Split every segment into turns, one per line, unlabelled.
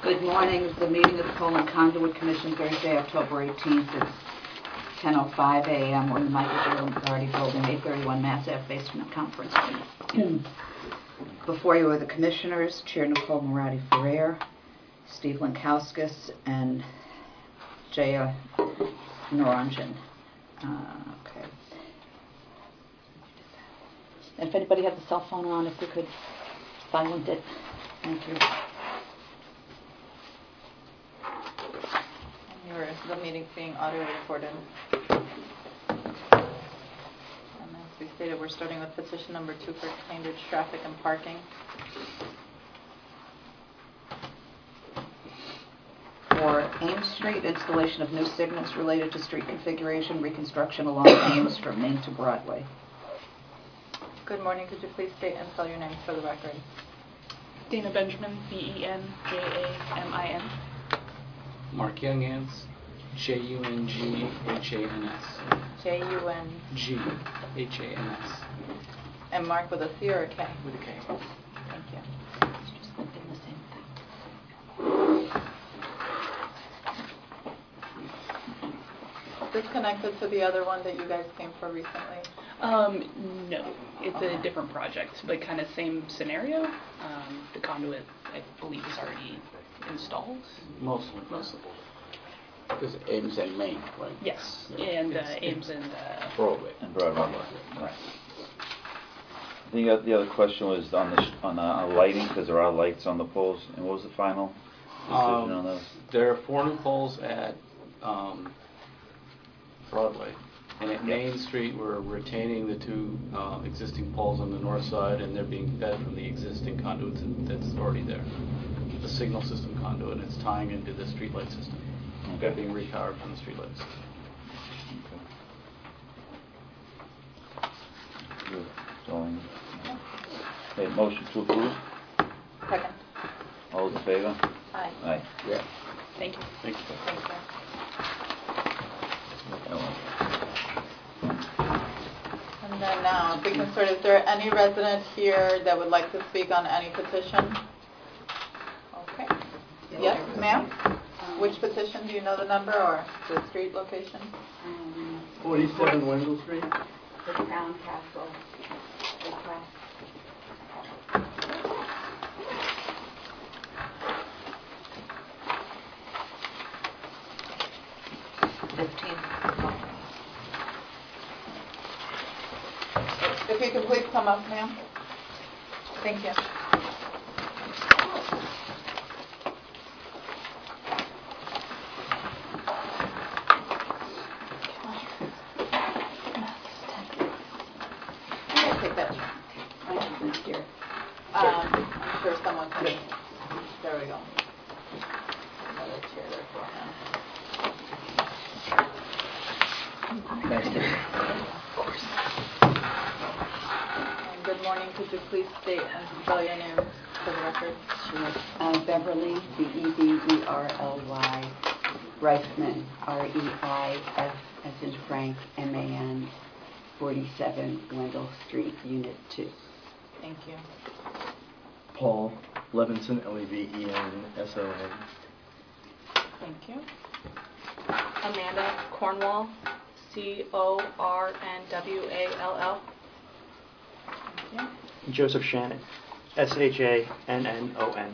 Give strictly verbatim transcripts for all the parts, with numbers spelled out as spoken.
Good morning. The meeting of the Pole and Conduit Commission, Thursday, October eighteenth. It's ten oh five a m We're in the Michael Garrity Building, eight thirty-one Mass Ave Basement Conference Room. Before you are the commissioners, Chair Nicole Moratti Ferrer, Steve Lankowskis, and Jaya Naranjan. Uh, okay. And if anybody has a cell phone on, if we could silence it. Thank you.
Your, the meeting's being audio recorded. And as we stated, we're starting with petition number two for Cambridge traffic and parking.
For Ames Street, installation of new signals related to street configuration, reconstruction along Ames from Main to Broadway.
Good morning. Could you please state and spell your names for the record?
Dana Benjamin, B E N J A M I N.
Mark Youngans, J U N G H A N S.
J U N
G H A N S.
And Mark with a C or a K?
With a K.
Thank you.
It's just thinking the same thing.
Is this connected to the other one that you guys came for recently?
Um, no, it's okay. A different project, but kind of same scenario. Um, the conduit, I believe, is already installed.
Mostly.
Mostly.
Because Ames and Main, right?
Yes, and uh, Ames and uh,
Broadway.
And Broadway. Right. I think the other question was on the sh on, uh, on lighting, because there are lights on the poles. And what was the final decision
um,
on those?
There are four new poles at um, Broadway. And at Main Street, we're retaining the two uh, existing poles on the north side, and they're being fed from the existing conduit that's already there. The signal system conduit, and it's tying into the streetlight system.
Okay.
They're being repowered from the streetlight system.
Okay. Good. So, okay, motion to approve.
Second.
All those in favor?
Aye.
Aye.
Yeah.
thank you.
Thank you.
Thank you. And then now, if we can start, is there any resident here that would like to speak on any petition? Okay. Yes, ma'am? Which petition? Do you know the number or the street location?
Um,
forty-seven Wendell Street.
the Crown Castle request.
Fifteen.
If you could please come up, ma'am. Thank you. Take that.
Here.
Um, I'm sure someone can. There we go. Another chair there for him.
Nice to meet you.
Of course.
And good morning. Could you please state and spell your name for the record?
Sure. Uh, Beverly, B E V E R L Y, Reisman, R E I S as in Frank, M A N, forty-seven Wendell Street, Unit two.
Thank you.
Paul Levinson, L E V E N S O N.
Thank you.
Amanda Cornwall, C O R N W A L L.
Thank you.
Joseph Shannon, S H A N N O N.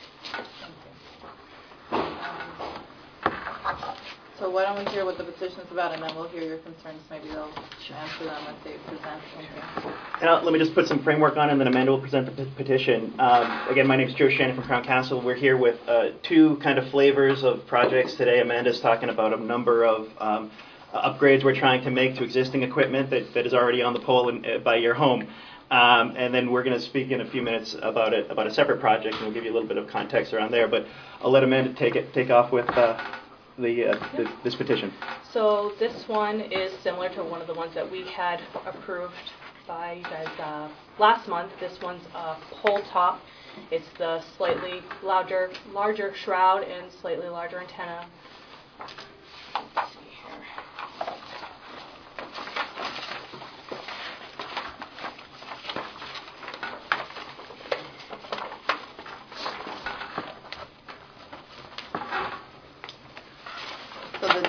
So why don't we hear what the petition's about, and then we'll hear your concerns. Maybe they'll answer them as they present. Thank you.
And uh, let me just put some framework on, and then Amanda will present the p petition. Um, again, my name is Joe Shannon from Crown Castle. We're here with uh, two kind of flavors of projects today. Amanda's talking about a number of um, upgrades we're trying to make to existing equipment that, that is already on the pole in, uh, by your home. Um, and then we're going to speak in a few minutes about it, about a separate project, and we'll give you a little bit of context around there. But I'll let Amanda take it, take off with uh, the, uh, the this petition.
So this one is similar to one of the ones that we had approved by you guys uh, last month. This one's a pole top. It's the slightly larger, larger shroud and slightly larger antenna. Let's see here.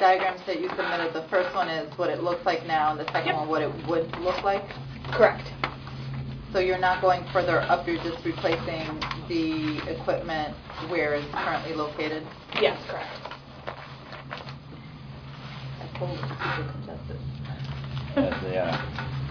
diagrams that you submitted, the first one is what it looks like now, and the second
Yep.
one what it would look like?
Correct.
So you're not going further up, you're just replacing the equipment where it's currently located?
Yes, correct.
As they are.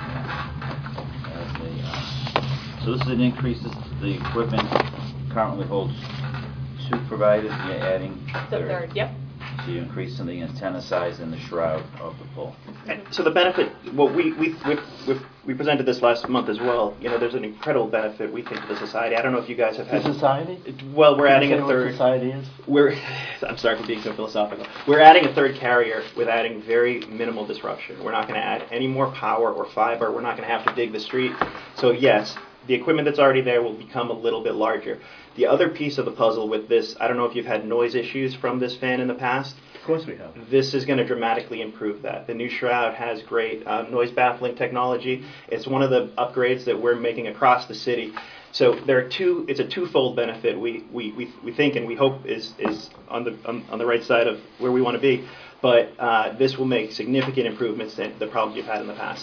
As they are. So this is an increase, this, the equipment currently holds two providers, you're adding
The third, yep.
So you're increasing the antenna size and the shroud of the pole.
And so the benefit, well, we, we, we, we, we presented this last month as well. You know, there's an incredible benefit, we think, to the society. I don't know if you guys have had...
The society?
Well, we're adding
Can
a
you say what
third...
society is?
We're, I'm sorry for being so philosophical. We're adding a third carrier with adding very minimal disruption. We're not going to add any more power or fiber. We're not going to have to dig the street. So yes, the equipment that's already there will become a little bit larger. The other piece of the puzzle with this, I don't know if you've had noise issues from this fan in the past.
Of course we have.
This is going to dramatically improve that. The new shroud has great uh, noise baffling technology. It's one of the upgrades that we're making across the city. So there are two. It's a twofold benefit. We we, we, we think and we hope is is on the on, on the right side of where we want to be. But uh, this will make significant improvements in the problems you've had in the past.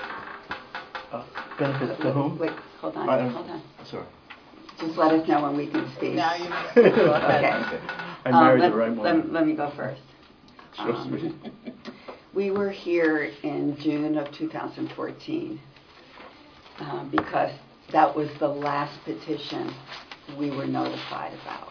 Uh, benefit to whom?
Wait, hold on,
I don't-
hold on.
Sorry.
Just let us know when we can speak.
Now you may go ahead.
Okay.
I
Um,
married
let-
the right
let-
woman.
Let me go first.
Sure,
Um,
sweetie.
We were here in June of two thousand fourteen um, because that was the last petition we were notified about.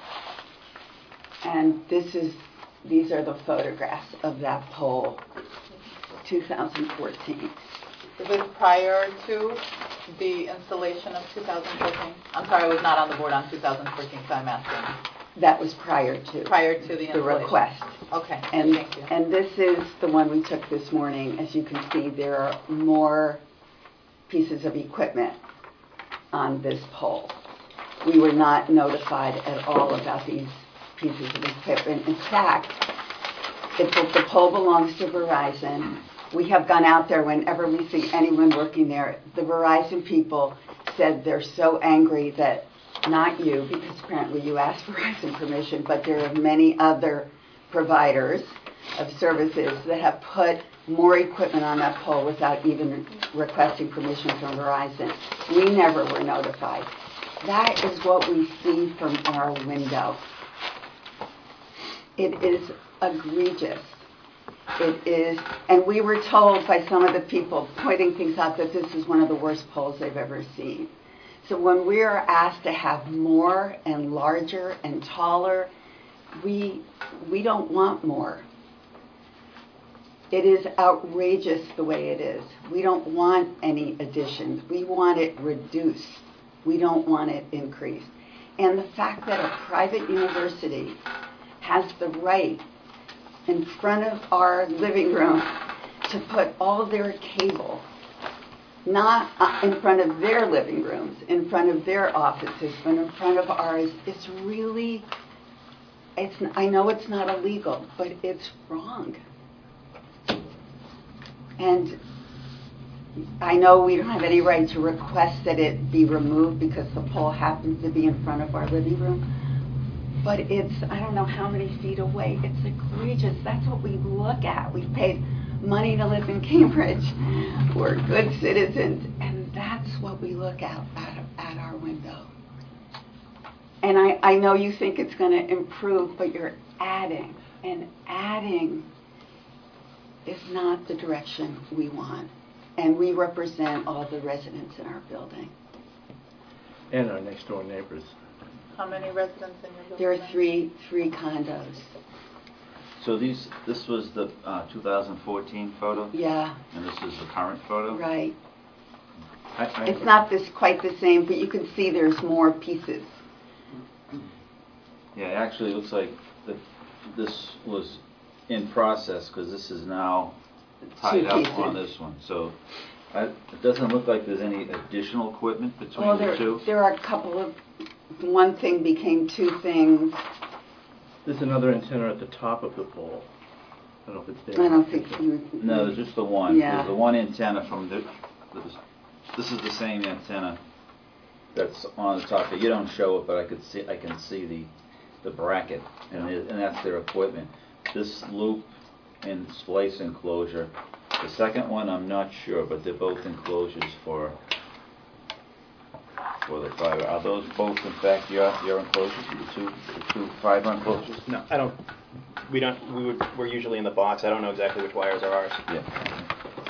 And this is, these are the photographs of that pole, two thousand fourteen.
Is this prior to the installation of two thousand fourteen? I'm sorry, I was not on the board on two thousand fourteen, so I'm asking.
That was prior to.
Prior to the
The
installation?
request.
Okay,
And,
thank you.
and this is the one we took this morning. As you can see, there are more pieces of equipment on this pole. We were not notified at all about these pieces of equipment. In fact, it, the pole belongs to Verizon. We have gone out there whenever we see anyone working there. The Verizon people said they're so angry that, not you, because apparently you asked Verizon permission, but there are many other providers of services that have put more equipment on that pole without even requesting permission from Verizon. We never were notified. That is what we see from our window. It is egregious. It is, and we were told by some of the people pointing things out that this is one of the worst poles they've ever seen. So when we are asked to have more and larger and taller, we we don't want more. It is outrageous the way it is. We don't want any additions. We want it reduced. We don't want it increased. And the fact that a private university has the right in front of our living room to put all their cable, not uh, in front of their living rooms, in front of their offices, but in front of ours, it's really, it's, I know it's not illegal, but it's wrong. And I know we don't have any right to request that it be removed because the pole happens to be in front of our living room. But it's, I don't know how many feet away. It's egregious. That's what we look at. We've paid money to live in Cambridge. We're good citizens. And that's what we look at at, at our window. And I, I know you think it's going to improve, but you're adding. And adding is not the direction we want. And we represent all the residents in our building.
And our next door neighbors.
How many residents in your building?
There are three three condos.
So these, this was the uh, two thousand fourteen photo,
Yeah,
and this is the current photo?
right.
I, I,
It's not this quite the same, but you can see there's more pieces.
Yeah, it actually looks like the, this was in process, because this is now tied
Two
up
pieces.
on this one. So I, it doesn't look like there's any additional equipment between
Well,
the
there
two.
there are a couple of, one thing became two things.
there's another antenna at the top of the pole. I don't know if it's there.
I don't think you.
No, there's just the one.
Yeah.
There's the one antenna from the, this- this is the same antenna that's on the top. You don't show it, but I could see, I can see the, the bracket, and it, and that's their equipment. This loop and splice enclosure. The second one, I'm not sure, but they're both enclosures for for the fiber. Are those both, in fact, your your enclosures, the two the two fiber enclosures?
No, I don't, we don't, we would, we're usually in the box. I don't know exactly which wires are ours.
Yeah.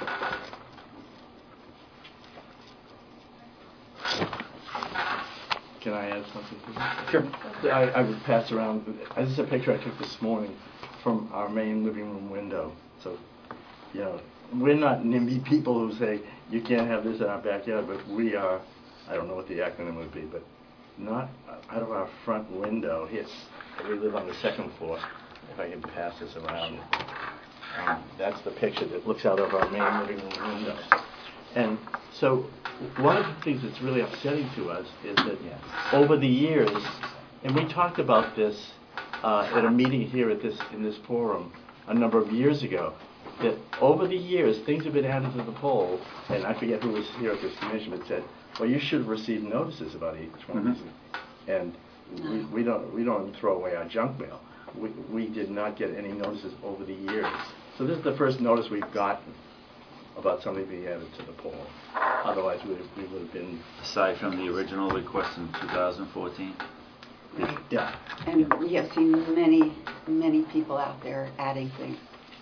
Can I add something to that?
Sure.
I, I would pass around, this is a picture I took this morning from our main living room window. So, you know, we're not NIMBY people who say, you can't have this in our backyard, but we are, I don't know what the acronym would be, but not out of our front window. Here, we live on the second floor. If I can pass this around. Um, that's the picture that looks out of our main living room window. And so one of the things that's really upsetting to us is that over the years, and we talked about this uh, at a meeting here at this in this forum a number of years ago, that over the years things have been added to the pole, and I forget who was here at this commission, but said, well, you should receive notices about each one of these. And we, we don't we don't throw away our junk mail. We, we did not get any notices over the years. So this is the first notice we've gotten about something being added to the pole. Otherwise, we, we would have been...
Aside from the original request in two thousand fourteen?
Yeah.
And we have seen many, many people out there adding things.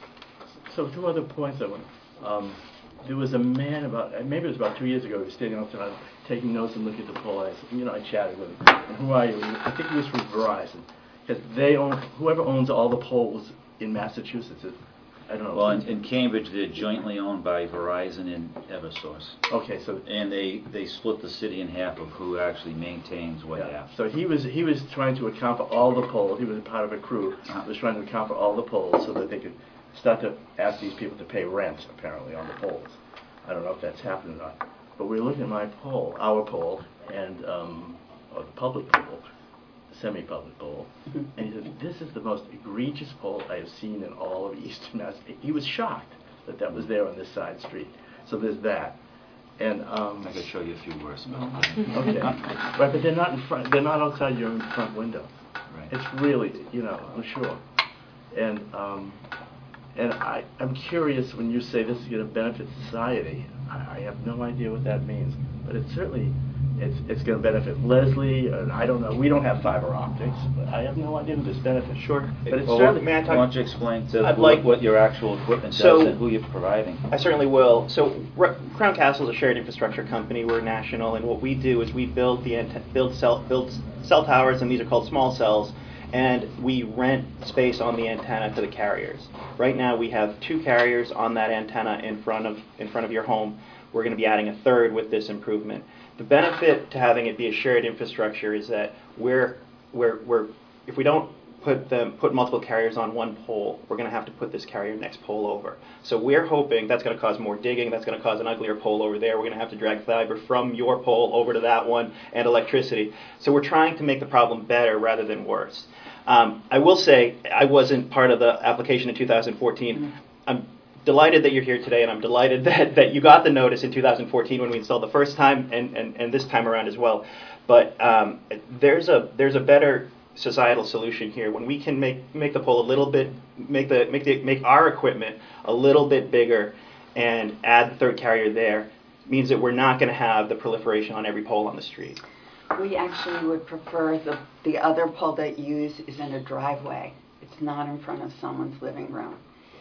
So two other points I want. Um, there was a man about, maybe it was about two years ago, he was standing outside taking notes and looking at the pole. I said, you know, I chatted with him. And who are you? And I think he was from Verizon. Because they own, whoever owns all the poles in Massachusetts, is, I don't know.
Well, in, in Cambridge, they're jointly owned by Verizon and Eversource.
Okay, so...
And they, they split the city in half of who actually maintains what
Yeah.
half.
So he was he was trying to account for all the polls. He was part of a crew.
Uh-huh.
Was trying to account for all the polls so that they could start to ask these people to pay rent, apparently, on the polls. I don't know if that's happened or not. But we were looking at my poll, our poll, and um, or the public poll, the semi-public poll, and he said, "This is the most egregious poll I have seen in all of Eastern Mass." He was shocked that that was there on this side street. So there's that. And um,
I could show you a few words about that.
okay, right, but they're not in front. They're not outside your front window.
Right.
It's really, you know, I'm sure. And um, and I, I'm curious when you say this is going to benefit society. I, I have no idea what that means, but it certainly, it's it's going to benefit Leslie. And I don't know. We don't have fiber optics, but I have no idea who this benefits.
Sure.
But it's
Well,
certainly.
May I talk-
Why don't you explain to
I'd
who-
like-
what your actual equipment
So-
does and who you're providing?
I certainly will. So R- Crown Castle is a shared infrastructure company. We're national, and what we do is we build the ante- build cell build cell towers, and these are called small cells, and we rent space on the antenna to the carriers. Right now, we have two carriers on that antenna in front of in front of your home. We're going to be adding a third with this improvement. The benefit to having it be a shared infrastructure is that we're we're we're if we don't put them put multiple carriers on one pole, we're going to have to put this carrier next pole over. So we're hoping that's going to cause more digging. That's going to cause an uglier pole over there. We're going to have to drag fiber from your pole over to that one and electricity. So we're trying to make the problem better rather than worse. Um, I will say I wasn't part of the application in two thousand fourteen. Mm-hmm. I'm delighted that you're here today, and I'm delighted that, that you got the notice in two thousand fourteen when we installed the first time, and, and, and this time around as well. But um, there's a there's a better societal solution here when we can make make the pole a little bit make the make the make our equipment a little bit bigger and add the third carrier there. Means that we're not going to have the proliferation on every pole on the street.
We actually would prefer the, the other pole that you use is in a driveway. It's not in front of someone's living room.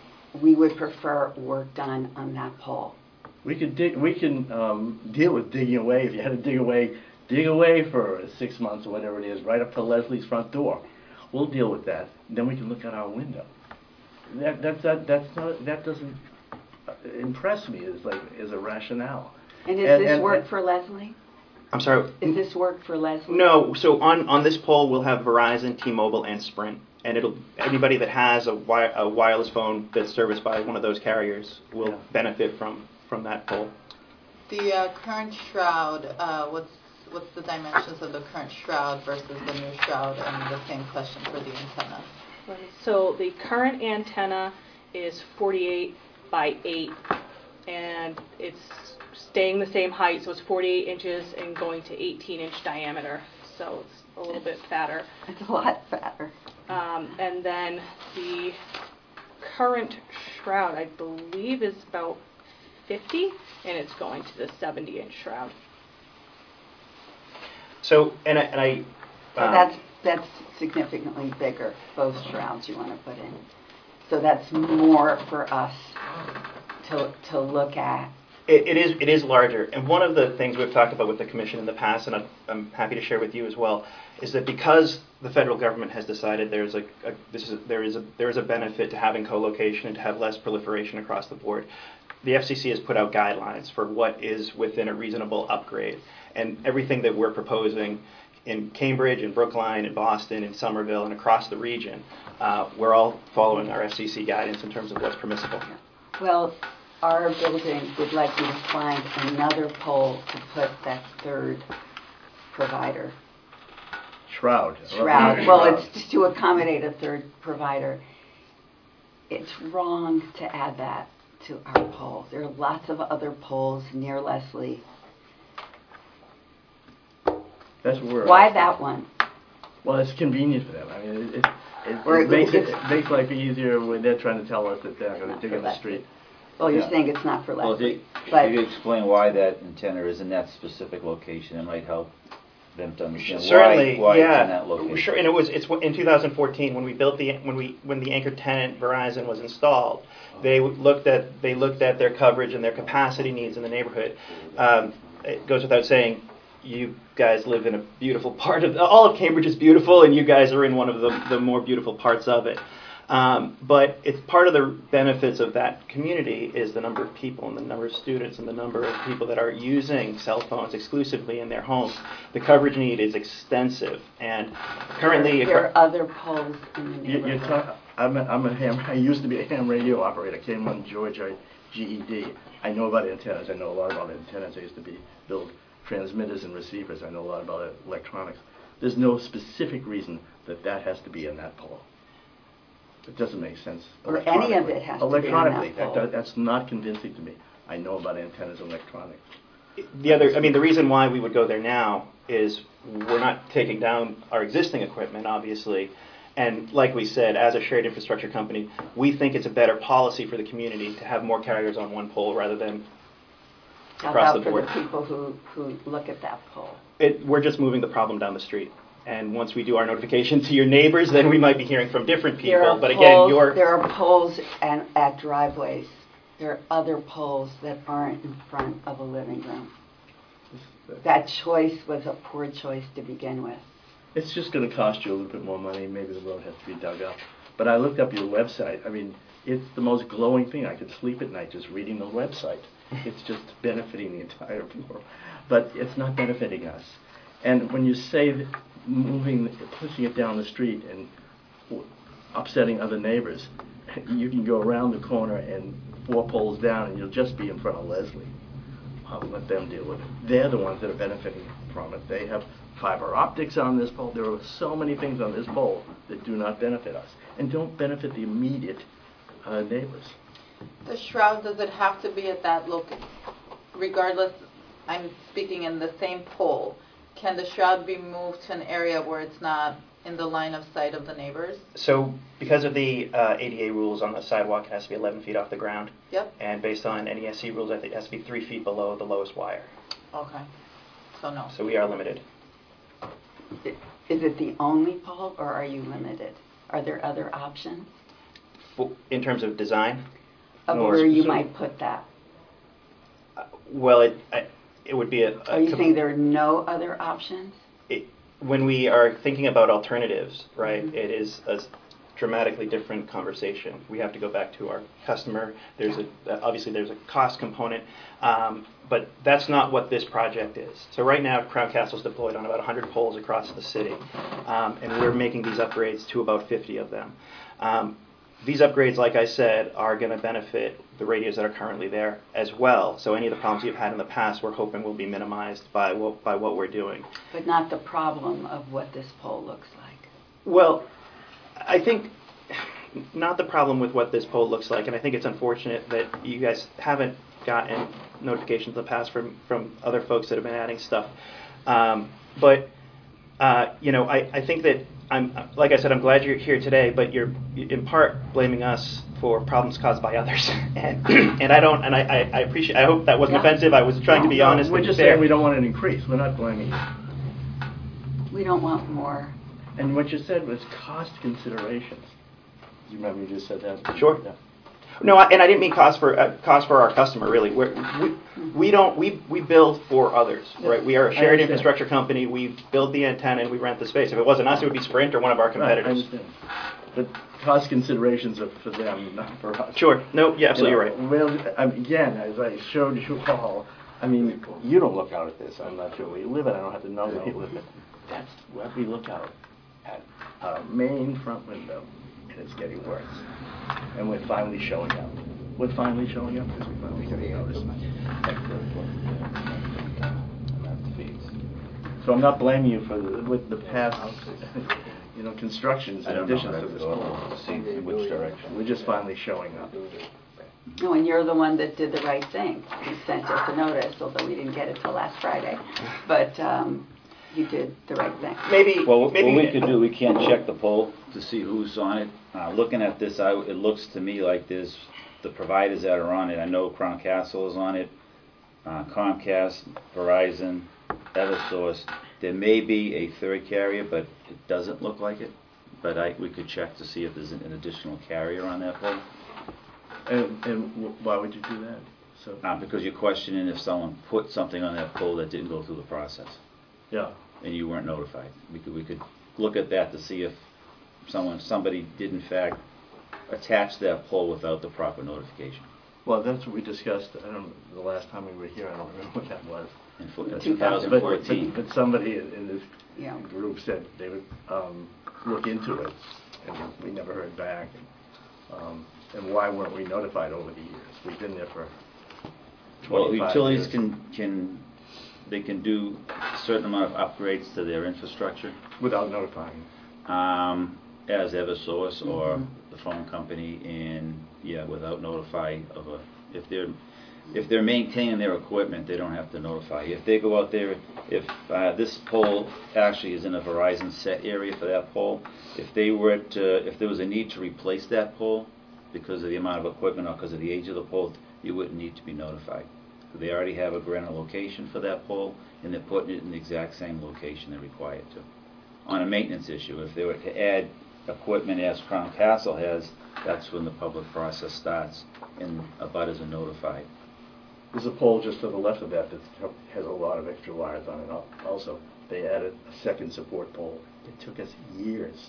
We would prefer work done on that pole.
We could dig. We can um, deal with digging away. If you had to dig away, dig away for six months or whatever it is, right up to Leslie's front door. We'll deal with that. Then we can look out our window. That that's that that's not that doesn't impress me as like as a rationale.
And is
And-
this
and-
work
and-
for Leslie?
I'm sorry.
Is this work for Leslie?
No, so on, on this pole we'll have Verizon, T-Mobile, and Sprint, and it'll anybody that has a, wi- a wireless phone that's serviced by one of those carriers will
Yeah.
benefit from, from that pole.
The uh, current shroud, uh, what's what's the dimensions of the current shroud versus the new shroud, and the same question for the antenna?
So the current antenna is forty-eight by eight, and it's staying the same height, so it's forty-eight inches and going to eighteen inch diameter, so it's a little bit fatter.
It's a lot fatter.
Um, and then the current shroud, I believe, is about fifty, and it's going to the seventy inch shroud.
So, and I, and I
So
um,
that's, that's significantly bigger, both shrouds you want to put in. So that's more for us to, to look at.
It, it is it is larger, and one of the things we've talked about with the commission in the past, and I'm, I'm happy to share with you as well, is that because the federal government has decided there's a, a this is a, there is a there is a benefit to having co-location and to have less proliferation across the board. The F C C has put out guidelines for what is within a reasonable upgrade, and everything that we're proposing in Cambridge, in Brookline, in Boston, in Somerville, and across the region, uh, we're all following our F C C guidance in terms of what's permissible.
Well, our building would like you to find another pole to put that third provider.
Shroud.
Shroud. Well, it's just to accommodate a third provider. It's wrong to add that to our poles. There are lots of other poles near Leslie.
That's what we're
Why
asking.
that one?
Well, it's convenient for them. I mean, it, it, it,
Or
it makes it,
it's-
it makes life easier when they're trying to tell us that they're going
Not
to dig
for
in the
Leslie.
street.
Oh, you're
Yeah.
saying it's not for
Well, if
Leslie.
you,
But
if you explain why that antenna is in that specific location, it might help them to understand
Certainly,
why, why
yeah,
it's in that location.
sure. And it was it's in two thousand fourteen when we built the when we when the anchor tenant Verizon was installed. They looked at they looked at their coverage and their capacity needs in the neighborhood. Um, it goes without saying, you guys live in a beautiful part of all of Cambridge is beautiful, and you guys are in one of the the more beautiful parts of it. Um, but it's part of the benefits of that community is the number of people and the number of students and the number of people that are using cell phones exclusively in their homes. The coverage need is extensive, and currently
there are other poles in the
You, you're
neighborhood.
talk, I'm a, I'm a ham. I used to be a ham radio operator. Came on Georgia G E D. I know about antennas. I know a lot about antennas. I used to be build transmitters and receivers. I know a lot about electronics. There's no specific reason that that has to be in that pole. It doesn't make sense.
Or any of
electronically.
it has to be on that
Electronically,
pole.
that, that's not convincing to me. I know about antennas and electronics.
the other, I mean, the reason why we would go there now is we're not taking down our existing equipment, obviously. And like we said, as a shared infrastructure company, we think it's a better policy for the community to have more carriers on one pole rather than
How
across
about
the board.
for the people who, who look at that pole?
It, we're just moving the problem down the street. And once we do our notification to your neighbors, then we might be hearing from different
There
people.
are
But again,
poles-
your
There are poles and, at driveways. There are other poles that aren't in front of a living room. That choice was a poor choice to begin with.
It's just going to cost you a little bit more money. Maybe the road has to be dug up. But I looked up your website. I mean, it's the most glowing thing. I could sleep at night just reading the website. It's just benefiting the entire world. But it's not benefiting us. And when you say that moving, pushing it down the street and w- upsetting other neighbors, you can go around the corner and four poles down and you'll just be in front of Leslie. I'll let them deal with it. They're the ones that are benefiting from it. They have fiber optics on this pole. There are so many things on this pole that do not benefit us and don't benefit the immediate uh, neighbors.
The shroud, does it have to be at that location? Regardless, I'm speaking in the same pole. Can the shroud be moved to an area where it's not in the line of sight of the neighbors?
So because of the uh, A D A rules on the sidewalk, it has to be eleven feet off the ground.
Yep.
And based on N E S C rules, I think it has to be three feet below the lowest wire.
Okay. So no.
So we are limited.
I- Is it the only pole, or are you limited? Are there other options
Well, in terms of design,
of
Or
where you
specific-
might put that?
uh, well, it I, it would be a. a
Are you
com-
saying there are no other options?
it, when we are thinking about alternatives, right,
Mhm.
it is a dramatically different conversation. We have to go back to our customer. There's a obviously there's a cost component, um, but that's not what this project is. So right now, Crown Castle's deployed on about one hundred poles across the city, um, and we're making these upgrades to about fifty of them. Um, These upgrades, like I said, are going to benefit the radios that are currently there as well. So any of the problems you've had in the past, we're hoping will be minimized by what, by what we're doing.
But not the problem of what this pole looks like.
Well, I think not the problem with what this poll looks like, and I think it's unfortunate that you guys haven't gotten notifications in the past from, from other folks that have been adding stuff. Um, but, uh, you know, I, I think that I'm, like I said, I'm glad you're here today, but you're in part blaming us for problems caused by others. And, and I don't, and I, I, I appreciate, I hope that wasn't
Yeah.
offensive. I was trying to be
No,
honest
We're
and
just
fair.
saying we don't want an increase. We're not blaming you.
We don't want more.
And what you said was cost considerations. Do you remember you just said that?
Sure.
Yeah.
No, I, and I didn't mean cost for uh, cost for our customer. Really, We're, we we don't we we build for others,
Yeah,
right? We are a
I
shared
understand.
infrastructure company. We build the antenna and we rent the space. If it wasn't us, it would be Sprint or one of our
Right, I
competitors.
understand. But cost considerations are for them, not for us.
Sure. No, yeah, absolutely
You
right.
know, Well, um, again, as I showed you all, I mean, you don't look out at this. I'm not sure where you live, and I don't have to know where you live, but that's what we look out at, our main front window, and it's getting worse. And we're finally showing up. We're finally showing up because we finally get a notice. So I'm not blaming you for the, with the past, you know, constructions
I
in
don't know
addition
how
to
to
this
go
one.
to see in which direction.
We're just finally showing up.
No, and you're the one that did the right thing. You sent us a notice, although we didn't get it till last Friday. But um, you did the right thing.
Maybe
Well, what
maybe
we could do, we can't check the poll to see who's on it. Uh, looking at this, I, it looks to me like there's the providers that are on it. I know Crown Castle is on it, uh, Comcast, Verizon, Eversource. There may be a third carrier, but it doesn't look like it. But I, we could check to see if there's an, an additional carrier on that poll.
And, and wh- why would you do that? So,
Uh, because you're questioning if someone put something on that poll that didn't go through the process,
yeah.
and you weren't notified. We could, we could look at that to see if someone, somebody did in fact attach that poll without the proper notification.
Well, that's what we discussed, I don't, the last time we were here, I don't remember what that was.
In fo-
In
two thousand fourteen.
But, but somebody in in this
Yeah.
group said they would um, look into it, and we never heard back. Um, And why weren't we notified over the years? We've been there for
Well,
twenty-five
utilities
years.
can, can, they can do a certain amount of upgrades to their infrastructure,
Without notifying.
um, as Eversource or
Mhm.
the phone company, and, yeah, without notifying of a, if they're, if they're maintaining their equipment, they don't have to notify. If they go out there, if, uh, this pole actually is in a Verizon set area for that pole, if they were to, if there was a need to replace that pole because of the amount of equipment or because of the age of the pole, you wouldn't need to be notified. They already have a granted location for that pole, and they're putting it in the exact same location they're required to. On a maintenance issue, if they were to add equipment as Crown Castle has, that's when the public process starts and abutters are notified.
There's a pole just to the left of that that has a lot of extra wires on it al- also. They added a second support pole. It took us years,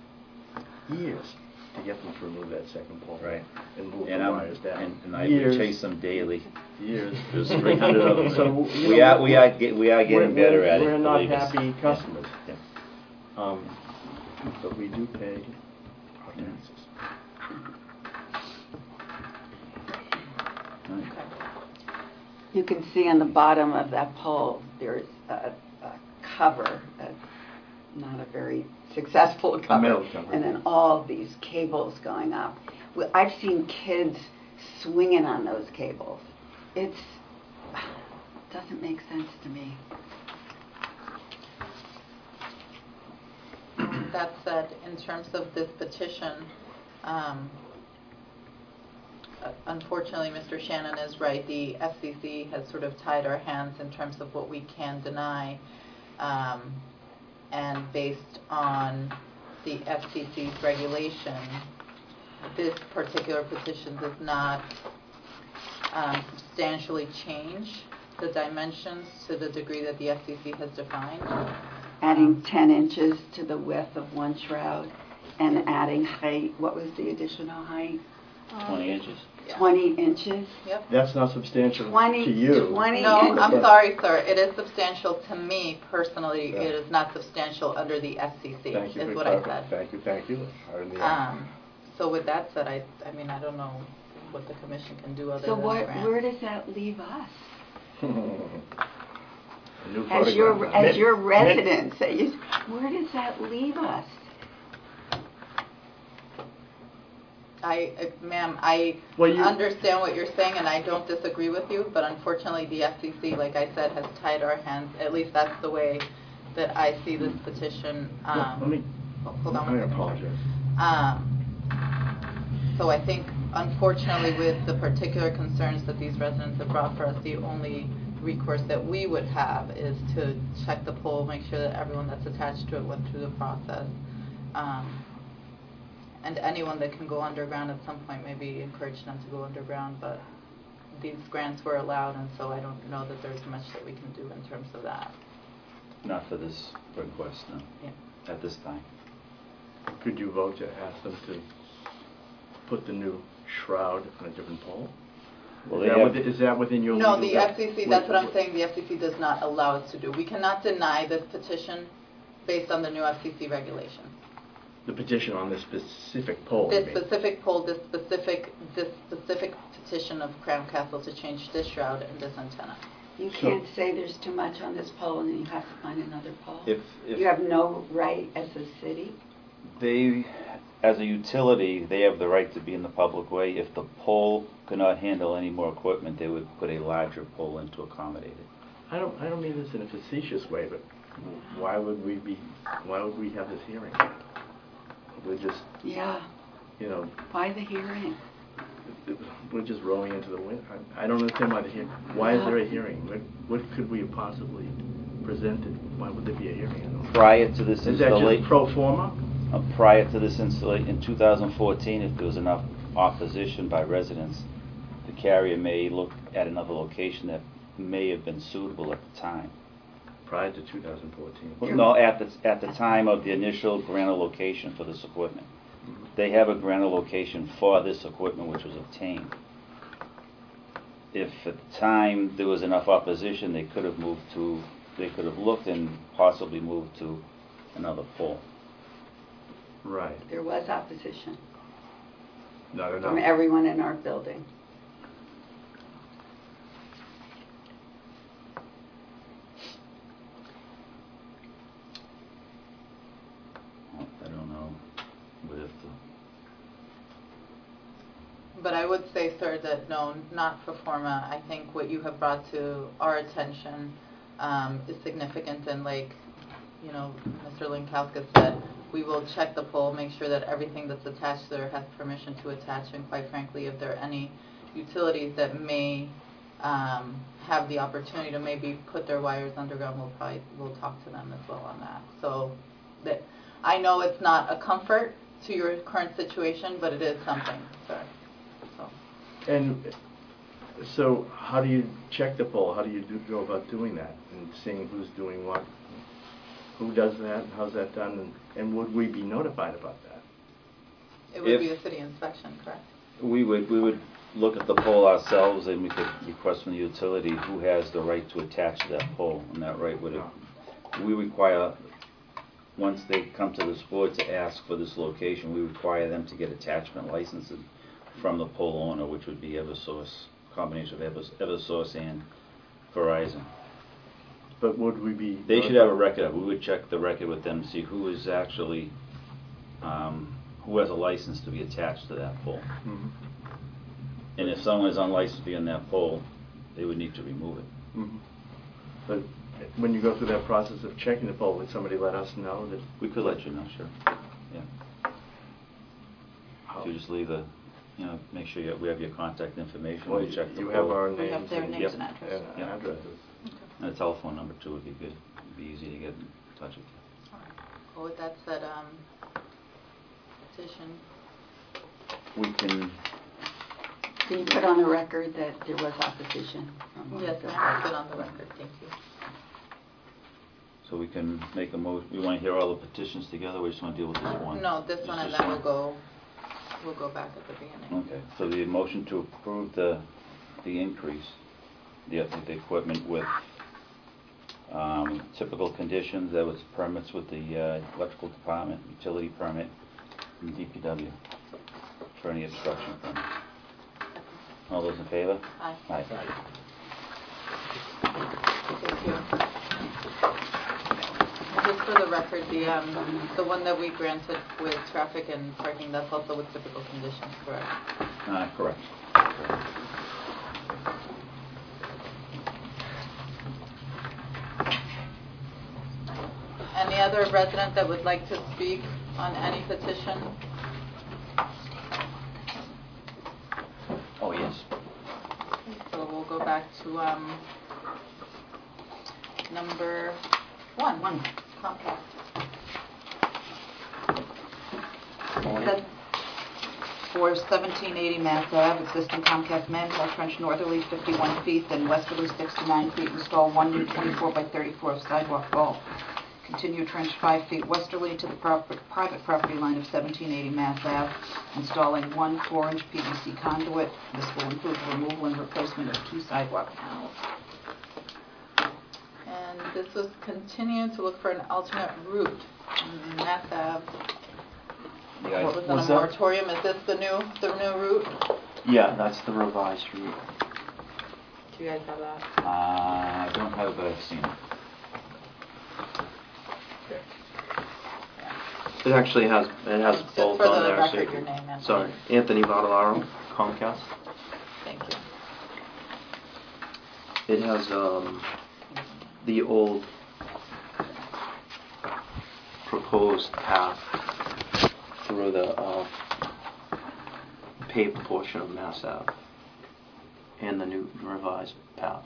years to get them to remove that second pole.
Right.
And move
And
the
I'm,
wires down.
and, and I
Years.
chase them daily.
Years.
There's three hundred of them.
So, you
We
know,
are, we are, get- we are getting
we're-
better
we're-
at it,
We're not
believe us.
happy
Yeah.
customers.
Yeah.
Um, but we do pay our
Yeah.
taxes.
Right.
You can see on the bottom of that pole, there's a, a cover, a, not a very successful cover.
metal cover.
And then all these cables going up. Well, I've seen kids swinging on those cables. It's, doesn't make sense to me.
That said, in terms of this petition, um, uh, unfortunately, Mister Shannon is right. The F C C has sort of tied our hands in terms of what we can deny. Um, and based on the F C C's regulation, this particular petition does not um, substantially change the dimensions to the degree that the F C C has defined.
Adding ten inches to the width of one shroud and adding height, what was the additional height?
Twenty inches.
Yeah.
twenty inches?
Yep.
That's not substantial
twenty,
to you.
twenty
No,
inches.
I'm sorry, sir. It is substantial to me personally.
Yeah.
It is not substantial under the F C C,
Thank you
is
for
what I
clar-
said.
Thank you, thank you. Hardly-
Um, so with that said, I, I mean, I don't know what the commission can do other
So
than
what,
grant.
where does that leave us?
A new
As your,
photograph.
as your residents, that you- where does that leave us?
I, I- ma'am, I
Well, you-
understand what you're saying, and I don't disagree with you, but unfortunately, the F C C, like I said, has tied our hands. At least that's the way that I see this petition.
Well,
Um,
Let me,
hold on
I
one second.
apologize.
Um, so I think, unfortunately, with the particular concerns that these residents have brought for us, the only recourse that we would have is to check the pole, make sure that everyone that's attached to it went through the process. Um, and anyone that can go underground at some point, maybe encourage them to go underground, but these grants were allowed, and so I don't know that there's much that we can do in terms of that.
Not for this request, no,
Yeah.
at this time.
Could you vote to ask them to put the new shroud on a different pole?
Well,
Is
they
that
have-
within- is that within your
No,
legal
the
gov-
F C C,
with-
that's what I'm
with-
saying, the F C C does not allow us to do. We cannot deny this petition based on the new F C C regulations.
The petition on this specific pole, you
This
mean?
specific poll, this specific, this specific petition of Crown Castle to change this shroud and this antenna.
You
So-
can't say there's too much on this pole and then you have to find another pole.
If, if
You have no right as a city?
they, as a utility, they have the right to be in the public way. If the pole cannot handle any more equipment, they would put a larger pole in to accommodate it.
I don't, I don't mean this in a facetious way, but why would we be, why would we have this hearing? We're just,
Yeah,
you know,
why the hearing?
we're just rolling into the wind. I I don't understand why the hearing, why is there a hearing? What, what could we have possibly presented? Why would there be a hearing at all?
Prior to this
Is that just
installation,
pro forma?
uh, prior to this installation, in two thousand fourteen, if there was enough opposition by residents, the carrier may look at another location that may have been suitable at the time.
Prior to two thousand fourteen?
Well, no, at the, at the time of the initial granted location for this equipment. They have a granted location for this equipment which was obtained. If at the time there was enough opposition, they could have moved to, they could have looked and possibly moved to another pole.
Right.
There was opposition
Not
from
enough.
everyone in our building.
Well, I don't know. We'd have to,
But I would say, sir, that no, not pro forma. I think what you have brought to our attention um, is significant, and like, you know, Mister Linkowska said, we will check the pole, make sure that everything that's attached there has permission to attach, and quite frankly, if there are any utilities that may um, have the opportunity to maybe put their wires underground, we'll probably, we'll talk to them as well on that. So that, I know it's not a comfort to your current situation, but it is something, sir. So.
And so how do you check the poll? How do you do, go about doing that and seeing who's doing what? Who does that? How's that done? And, and would we be notified about that?
It would
If-
be a city inspection, correct?
we would, we would look at the pole ourselves and we could request from the utility who has the right to attach to that pole, and that right would, we require, once they come to this board to ask for this location, we require them to get attachment licenses from the pole owner, which would be Eversource, combination of Evers- Eversource and Verizon.
But would we be...
They should have a record of it. We would check the record with them to see who is actually, um, who has a license to be attached to that pole.
Mhm.
And if someone is unlicensed to be on that pole, they would need to remove it.
Mhm. But when you go through that process of checking the poll, would somebody let us know that...
We could let you know, sure. Yeah.
How-
So you just leave the, you know, make sure you, we have your contact information.
Well,
we check the
you
pole.
have our
We
names.
have their
and-
names
Yep.
and addresses.
and
Yep.
addresses.
And a telephone number too would be good. It'd be easy to get in touch with you.
All right. Well, with that said, um, petition,
We can,
Can you put on the record that there was opposition? from
yes,
the-
ma'am, put on the record, thank you.
so we can make a mo, we want to hear all the petitions together, we just want to deal with this one?
No, this
Just
one, and
this
then we'll
one?
go, we'll go back at the beginning.
Okay, so the motion to approve the, the increase, the, the equipment with um, typical conditions, that was permits with the uh, electrical department, utility permit, and D P W for any obstruction permits. All those in favor?
Aye.
Aye.
Thank you. Just for the record, the, um, the one that we granted with traffic and parking, that's also with typical conditions, correct?
Uh, correct.
Any other resident that would like to speak on any petition?
Oh, yes.
So we'll go back to um, number one.
One.
Comcast.
That's for seventeen eighty Mass Ave, existing Comcast manhole trench northerly fifty-one feet and westerly sixty-nine feet, install one new twenty-four by thirty-four sidewalk vault. Continue trench five feet westerly to the prop- private property line of seventeen eighty Mass Ave, installing one four-inch P V C conduit. This will include the removal and replacement of two sidewalk panels.
And this was continue to look for an alternate route on Mass Ave.
Yeah,
What was on a
Was that-
moratorium? Is this the new, the new route?
Yeah, that's the revised route.
Do you guys have that?
Uh, I don't have it, but I've seen it.
It actually has, it has
Just
both
for
on
the
there. so
record,
you
your
can-
name, Anthony.
Sorry, Anthony Vadalaro, Comcast.
Thank you.
It has um, the old proposed path through the uh, paved portion of Mass Ave and the new revised path.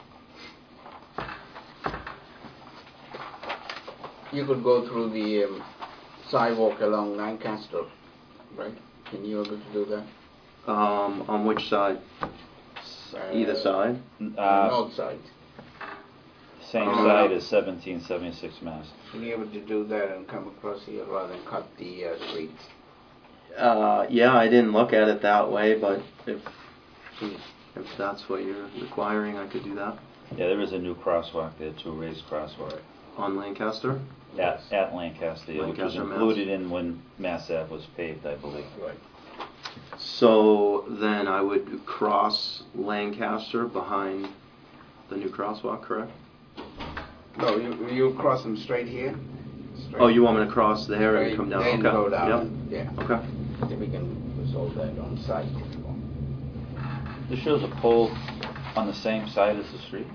You could go through the um, sidewalk along Lancaster, right? Can you able to do that?
Um, on which side? Either
Uh,
side?
Uh,
North side.
Same
Uh,
side as seventeen seventy-six Mass.
Can you able to do that and come across here rather than cut the uh, street?
Uh, yeah, I didn't look at it that way, but if if that's what you're requiring, I could do that.
Yeah, there is a new crosswalk there, too, raised crosswalk.
On Lancaster?
At, at Lancaster, yeah, which was
Lancaster, Mass.
included in when Mass Ave was paved, I believe.
Right.
So then I would cross Lancaster behind the new crosswalk, correct?
No, you you cross them straight here. Straight
Oh, you want me to cross there and
Straight,
come down?
Then
Okay.
go down.
Yep.
Yeah.
Okay.
Then we can resolve that on site if you want.
This shows a pole on the same side as the street.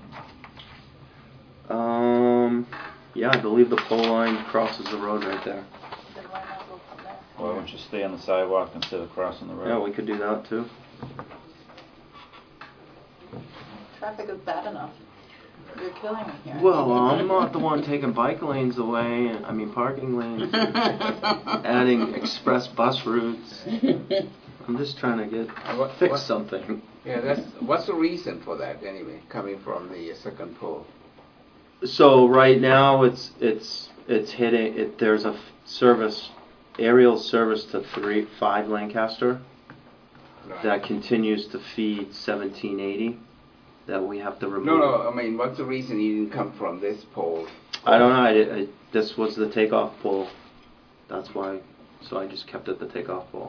Um, yeah, I believe the pole line crosses the road right there.
Then why not go from there?
Why wouldn't you stay on the sidewalk instead of crossing the road?
Yeah, we could do that too.
Traffic is bad enough. You're killing me here.
Well, I'm not the one taking bike lanes away, and I mean parking lanes, adding express bus routes. I'm just trying to get
Uh, what-
fix
what-
something.
Yeah, that's what's the reason for that anyway? Coming from the uh, second pole.
So right now it's it's it's hitting it. There's a f- service, aerial service to three five Lancaster
Right.
that continues to feed seventeen eighty. That we have to remove.
No, no. I mean, what's the reason you didn't come from this pole?
I don't know. I, did- I, this was the takeoff pole. That's why. So I just kept it the takeoff pole.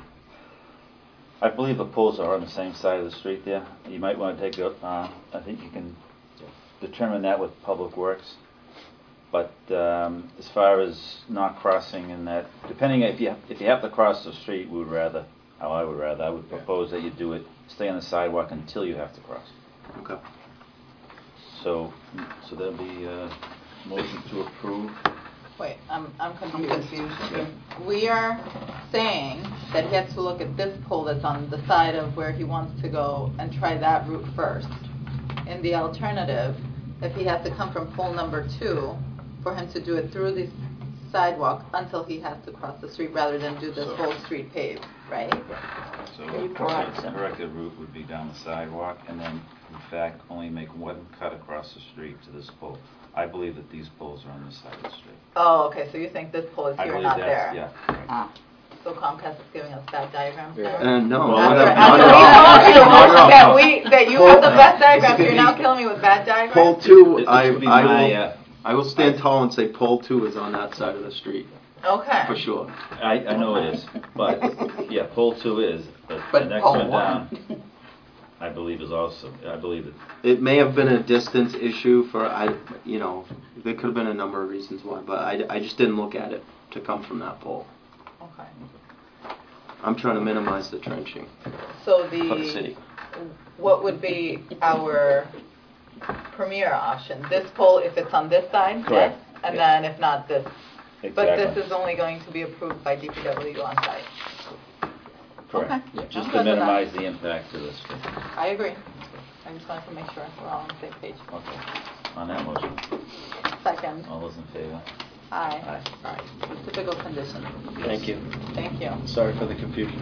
I believe the poles are on the same side of the street there. You might want to take a, uh, I think you can determine that with Public Works. But um, as far as not crossing in that, depending if you if you have to cross the street, we would rather, how I would rather, I would propose that you do it, stay on the sidewalk until you have to cross.
Okay.
So, so there'll be a motion to approve.
Wait, I'm, I'm
I'm
confused.
confused.
We are saying that he has to look at this pole that's on the side of where he wants to go and try that route first. In the alternative, if he has to come from pole number two, for him to do it through the sidewalk until he has to cross the street rather than do this
So-
whole street paved, right?
So
you
the
correct?
corrected route would be down the sidewalk and then, in fact, only make one cut across the street to this pole. I believe that these poles are on this side of the street.
Oh, okay, so you think this pole is
I
here,
believe
not
that's,
there?
yeah.
Ah.
So Comcast is giving us bad diagrams
Yeah.
now?
Uh, no,
Well,
not
After,
at-
after
not
we
at
told
all.
you
Not at
that
all.
we, that you
Pole-
have the best diagrams, you're now killing me with bad diagrams?
Pole two,
This
I
would be
I
my,
will
uh,
I will stand tall and say pole two is on that side of the street
Okay.
for sure.
I, I know it is, but, yeah, pole two is, but the
But
next
pole
one
one.
down, I believe is also, I believe it.
It may have been a distance issue for I, you know, there could have been a number of reasons why, but I, I just didn't look at it to come from that pole.
Okay.
I'm trying to minimize the trenching
So
for the
the,
city.
what would be our premier option? This pole if it's on this side?
Correct.
yes? And
Yeah.
then if not, this But
Exactly.
this is only going to be approved by D P W on site.
Correct.
Okay.
Yeah,
I'm
just
good
to
with that.
minimize the impact to this.
I agree. I just wanted to make sure we're all on the same page.
Okay. On that motion,
Second.
all those in favor?
Aye.
Aye.
Typical condition.
Thank you.
Thank you.
Sorry for the confusion.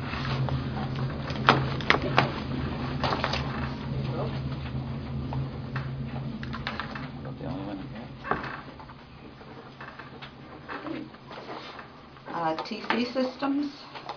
Not the only one here.
Uh, T C Systems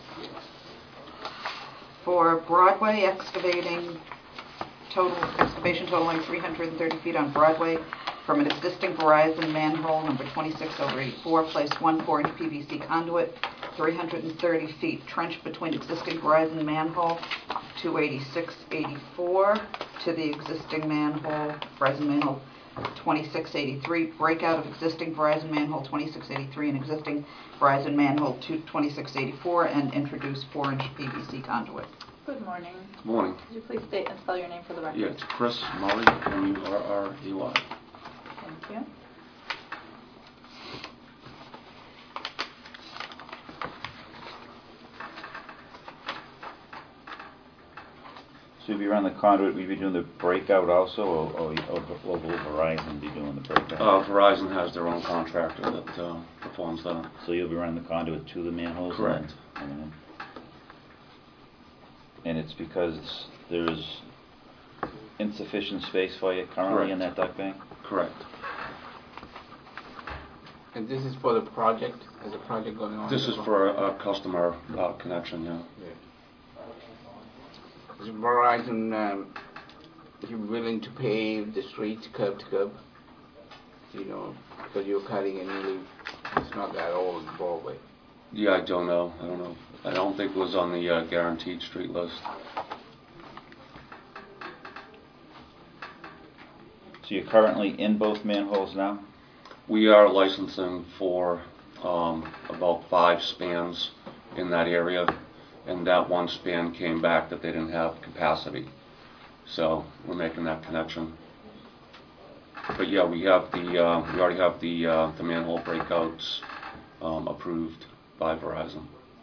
for Broadway excavating, total excavation totaling three hundred thirty feet on Broadway from an existing Verizon manhole number twenty-six over eighty-four, place one four inch P V C conduit, three hundred thirty feet trench between existing Verizon manhole two eighty-six eighty-four to the existing manhole, Verizon manhole twenty-six eighty-three, breakout of existing Verizon manhole twenty-six eighty-three and existing Verizon manhole twenty-six eighty-four, and introduce four inch P V C conduit.
Good morning.
Morning.
Could you please state and spell your name for the record?
Yeah, it's Chris Murray, M U R R E Y.
Thank you.
So if you run the conduit, will you be doing the breakout also, or, or, or will Verizon be doing the breakout?
Uh, Verizon has their own contractor that uh, performs that.
So you'll be running the conduit to the manholes? and
Correct.
then- and then- And it's because there's insufficient space for you currently in that
Correct.
duct bank?
Correct.
And this is for the project? Is the project going on?
This is for a, a customer uh, connection, yeah.
Yeah. Is Verizon, um, you willing to pave the street curb to curb? You know, because you're cutting a new, it's not that old Broadway.
Yeah, I don't know. I don't know. I don't think it was on the uh, guaranteed street list.
So you're currently in both manholes now?
We are licensing for um, about five spans in that area, and that one span came back that they didn't have capacity. So we're making that connection. But yeah, we have the uh, we already have the uh, the manhole breakouts um, approved by Verizon.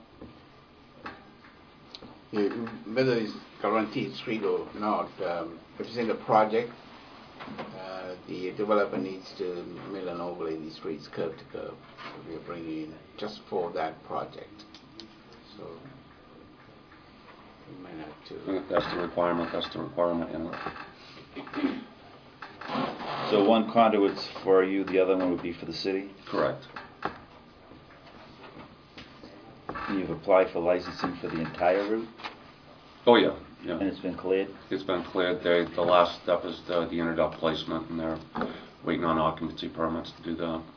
Yeah, whether it's guaranteed street or not, um, if it's in the project, uh, the developer needs to mill and overlay the streets curb to curb. So we are bringing in just for that project. So we might have to.
If that's the requirement, that's the requirement. You know.
So one conduit's for you, the other one would be for the city?
Correct.
And you've applied for licensing for the entire route?
Oh yeah, yeah.
And it's been cleared?
It's been cleared. They, the last step is the, the interduct placement, and they're waiting on occupancy permits to do that.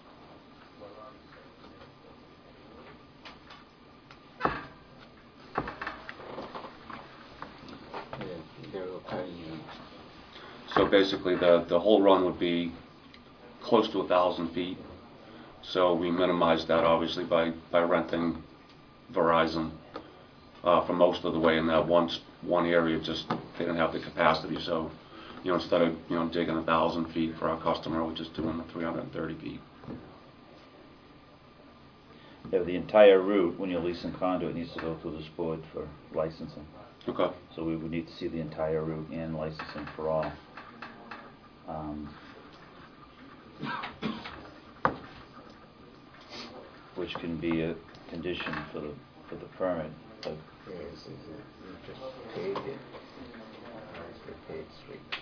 Yeah, they're cutting in.
So basically, the the whole run would be close to a thousand feet. So we minimize that obviously by by renting Verizon uh, for most of the way in that one s- one area. Just they didn't have the capacity, so you know instead of you know digging a thousand feet for our customer, we're just doing the three hundred thirty feet.
Yeah, the entire route, when you're leasing conduit, needs to go through this board for licensing.
Okay.
So we would need to see the entire route and licensing for all. Um, which can be a condition for the for the permit. But
Yes, it's a, you just paved it. Uh, it's a paved street.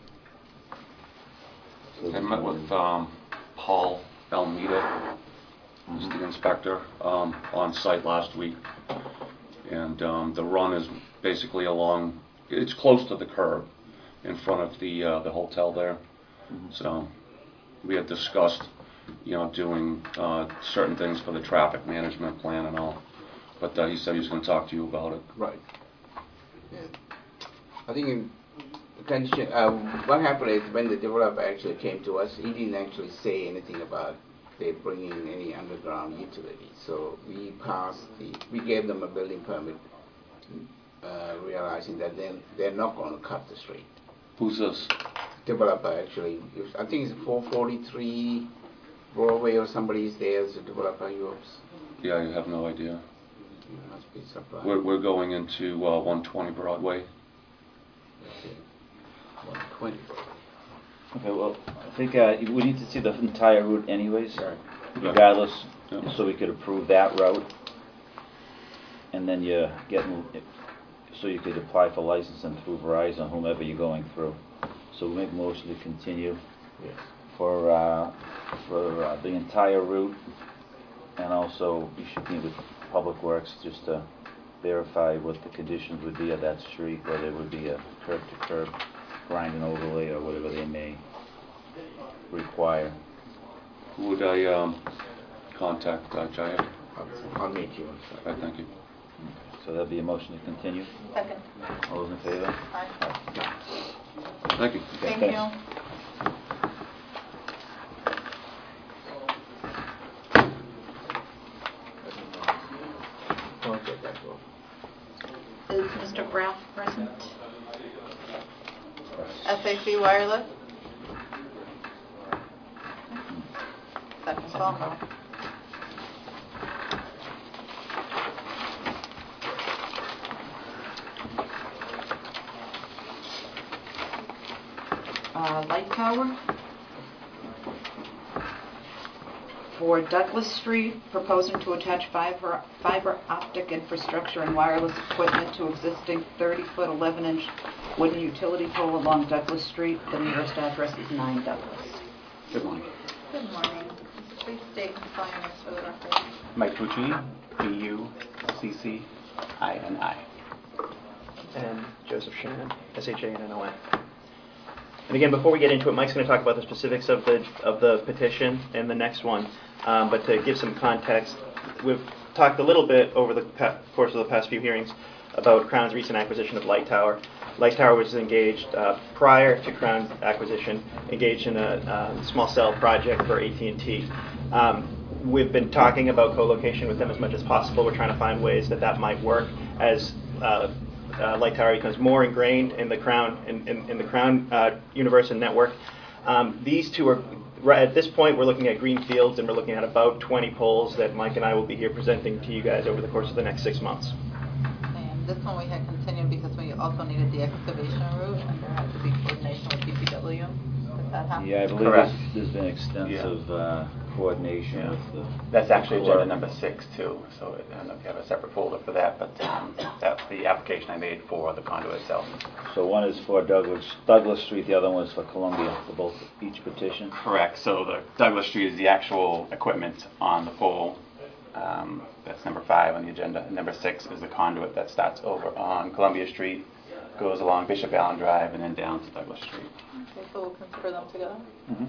so
I met with um, Paul Almeida, who's the inspector, um, on site last week, and um, the run is basically along. It's close to the curb, in front of the uh, the hotel there.
Mhm.
So we had discussed, you know, doing uh, certain things for the traffic management plan and all. But uh, he said he was going to talk to you about it.
Right. Yeah. I think in the condition, uh, what happened is when the developer actually came to us, he didn't actually say anything about they bringing any underground utilities. So we passed the, we gave them a building permit, uh, realizing that then they're not going to cut the street.
Who's this?
Developer actually, it was- I think it's four forty-three Broadway or somebody's there as a developer, you
Yeah, I have no idea.
you must be surprised.
We're, we're going into uh, one twenty Broadway.
one twenty.
Okay, well, I think uh, we need to see the entire route anyways,
Right.
regardless,
Yeah.
so we could approve that route. And then you're getting, so you could apply for licensing through Verizon, whomever you're going through. So we'll make a motion to continue
Yes.
for, uh, for uh, the entire route. And also, you should meet with Public Works just to verify what the conditions would be of that street, whether it would be a curb-to-curb grind and overlay or whatever they may require.
Who would I um, contact, uh, Jaya?
I'll, I'll meet you on
All
site.
right, thank you.
So that'd be a motion to continue.
Second.
All those in favor?
Aye.
Thank you.
Thank
thanks.
you.
Okay, that's all.
Is Mister Braff present? S A C Wireless? Second phone call.
Uh, light tower for Douglas Street, proposing to attach fiber, fiber optic infrastructure and wireless equipment to existing thirty-foot, eleven-inch wooden utility pole along Douglas Street. The nearest address is nine Douglas.
Good morning.
Good morning. Please state and spell your names for the record.
Mike Puccini, P U C C I N I.
And Joseph Shannon, S H A N N O N. And again, before we get into it, Mike's going to talk about the specifics of the of the petition and the next one. Um, but to give some context, we've talked a little bit over the pa- course of the past few hearings about Crown's recent acquisition of Light Tower. Light Tower was engaged uh, prior to Crown's acquisition, engaged in a uh, small cell project for A T and T. Um, we've been talking about co-location with them as much as possible. We're trying to find ways that that might work as uh, Uh, Light Tower becomes more ingrained in the Crown in, in, in the Crown uh, universe and network. Um, these two are right at this point. We're looking at green fields, and we're looking at about twenty poles that Mike and I will be here presenting to you guys over the course of the next six months.
And this one we had continued because we also needed the excavation route, and there had to be coordination with D P W. Does that happen?
Yeah, I believe
Correct.
there's, there's been extensive uh, coordination
Yeah.
with the...
That's actually
Corps.
agenda number six too, so I don't know if you have a separate folder for that, but um, that's the application I made for the conduit itself.
So one is for Douglas, Douglas Street, the other one is for Columbia, for both, each petition.
Correct, so the Douglas Street is the actual equipment on the pole. Um, that's number five on the agenda. And number six is the conduit that starts over on Columbia Street, goes along Bishop Allen Drive, and then down to Douglas Street.
Okay, so we'll consider them together.
Mm-hmm.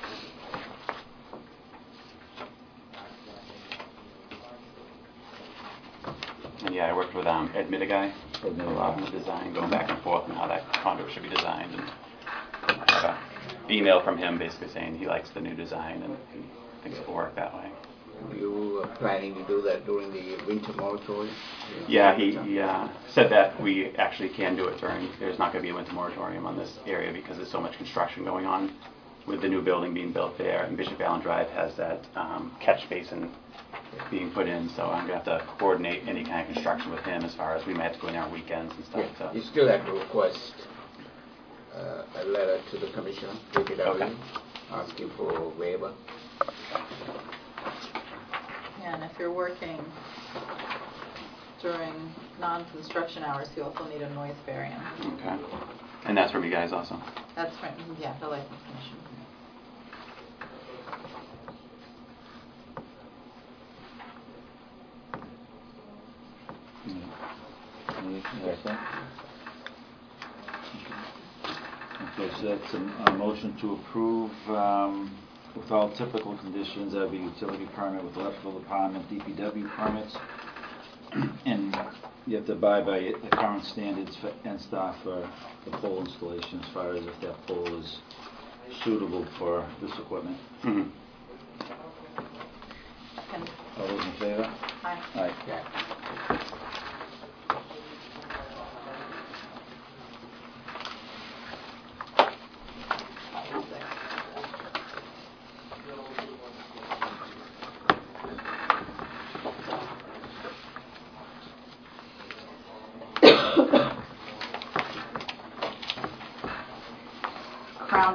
And yeah, I worked with um, Ed Midigai
Ed Midigai.
a lot on the design, going back and forth on how that conduit should be designed. And I have an email from him basically saying he likes the new design and he thinks it will work that way.
You are planning to do that during the winter moratorium?
Yeah, he, he uh, said that we actually can do it during, there's not going to be a winter moratorium on this area because there's so much construction going on with the new building being built there, and Bishop Allen Drive has that um, catch basin being put in, so I'm going to have to coordinate any kind of construction with him as far as we might have to go in there on weekends and stuff.
Yeah.
So.
You still have to request uh, a letter to the commissioner, D P W,
Okay.
asking for a waiver.
Yeah, and if you're working during non-construction hours, you also need a noise variance.
Okay. And that's from you guys also?
That's right, yeah, the license commission.
Okay, so that's a, a motion to approve um, with all typical conditions. That would be utility permit with electrical department, D P W permits, and you have to abide by the current standards for N S T A for the pole installation as far as if that pole is suitable for this equipment.
Mm-hmm.
Second.
All those in favor?
Aye.
Aye.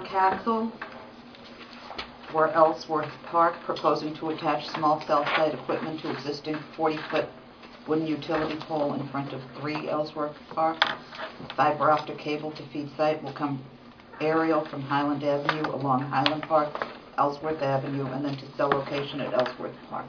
Castle for Ellsworth Park, proposing to attach small cell site equipment to existing forty-foot wooden utility pole in front of three Ellsworth Park. Fiber optic cable to feed site will come aerial from Highland Avenue along Highland Park, Ellsworth Avenue, and then to cell location at Ellsworth Park.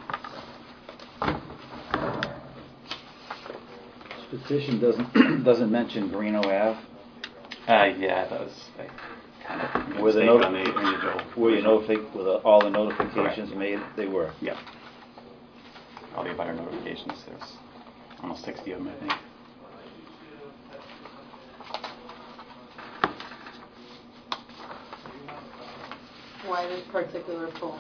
This petition doesn't, doesn't mention Greeno Ave.
Uh, yeah, that was like, kind of
Were the
mistake
noti-
on the individual.
Were you notified, were the- all the notifications
Correct.
made? They were.
Yeah. All the abutter notifications, there's almost sixty of them, I think.
Why this particular pole?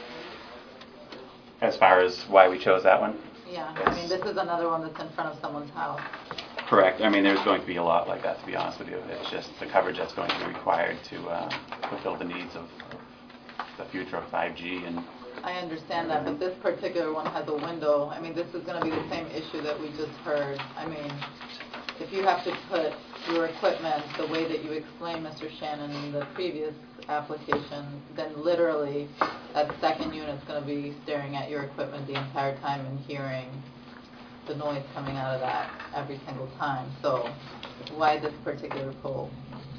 As far as why we chose that one?
Yeah, I mean, this is another one that's in front of someone's house.
Correct. I mean, there's going to be a lot like that, to be honest with you. It's just the coverage that's going to be required to uh, fulfill the needs of, of the future of five G. And
I understand that, but this particular one has a window. I mean, this is going to be the same issue that we just heard. I mean, if you have to put your equipment the way that you explained, Mister Shannon, in the previous application, then literally that second unit's going to be staring at your equipment the entire time and hearing the noise coming out of that every single time. So why this particular pole?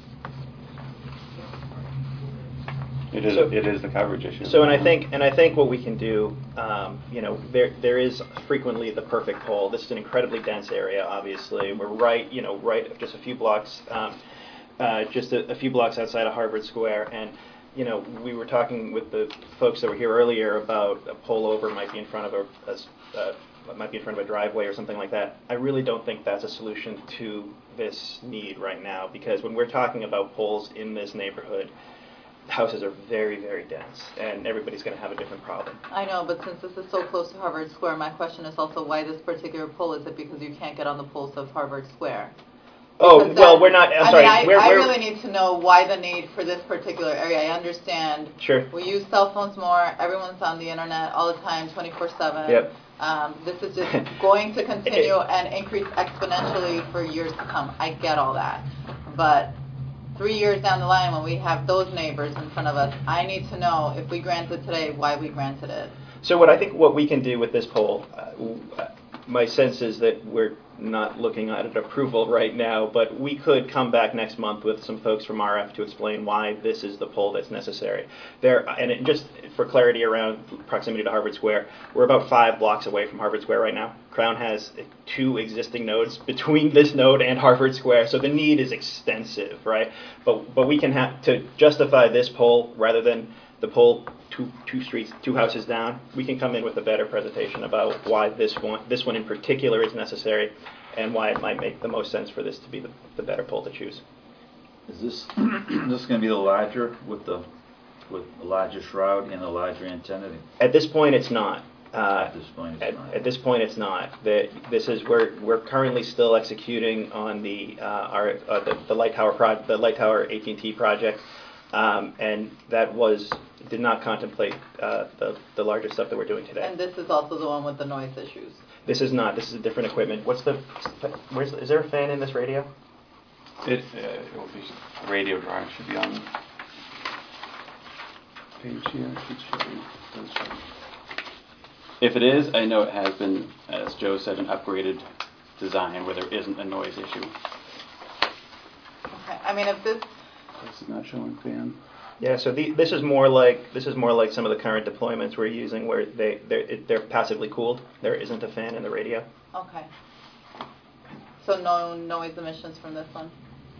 it is
So-
it is the coverage issue.
So, and I think, and I think what we can do, um, you know, there there is frequently the perfect pole. This is an incredibly dense area. Obviously, we're right, you know, right just a few blocks, um, uh, just a, a few blocks outside of Harvard Square, and you know, we were talking with the folks that were here earlier about a pole over might be in front of a, a s- uh, might be in front of a driveway or something like that. I really don't think that's a solution to this need right now, because when we're talking about poles in this neighborhood, houses are very, very dense, and everybody's going to have a different problem.
I know, but since this is so close to Harvard Square, my question is also why this particular pole? Is it because you can't get on the poles of Harvard Square?
Oh,
Because
well,
then-
we're not, I'm
I
sorry.
mean, I,
we're,
I
we're,
really need to know why the need for this particular area. I understand
Sure.
we use cell phones more. Everyone's on the internet all the time, twenty-four seven.
Yep.
Um, this is just going to continue and increase exponentially for years to come. I get all that. But three years down the line, when we have those neighbors in front of us, I need to know if we grant it today, why we granted it.
So what I think what we can do with this poll, uh, w- uh, my sense is that we're not looking at an approval right now, but we could come back next month with some folks from R F to explain why this is the poll that's necessary. There, and it, just for clarity around proximity to Harvard Square, we're about five blocks away from Harvard Square right now. Crown has two existing nodes between this node and Harvard Square, so the need is extensive, right? But but we can have to justify this poll rather than the poll two two streets, two houses down. We can come in with a better presentation about why this one this one in particular is necessary, and why it might make the most sense for this to be the, the better poll to choose.
Is this this going to be the larger with the with the larger shroud and the larger antenna?
At this point, it's not. Uh,
At this point, it's
At,
not.
at this point, it's not. The, this is we're we're currently still executing on the uh, our uh, the, the light tower pro- the light tower A T and T project, um, and that was did not contemplate uh, the the larger stuff that we're doing today.
And this is also the one with the noise issues.
This is not. This is a different equipment. What's the? Where's is there a fan in this radio?
It, uh, it will be radio drawing should be on the page here. It should show you. It does show you. If it is, I know it has been, as Joe said, an upgraded design where there isn't a noise issue.
Okay. I mean, if this,
This is not showing fan.
Yeah. So the, this is more like this is more like some of the current deployments we're using, where they they're, it, they're passively cooled. There isn't a fan in the radio.
okay. So no noise emissions from this one?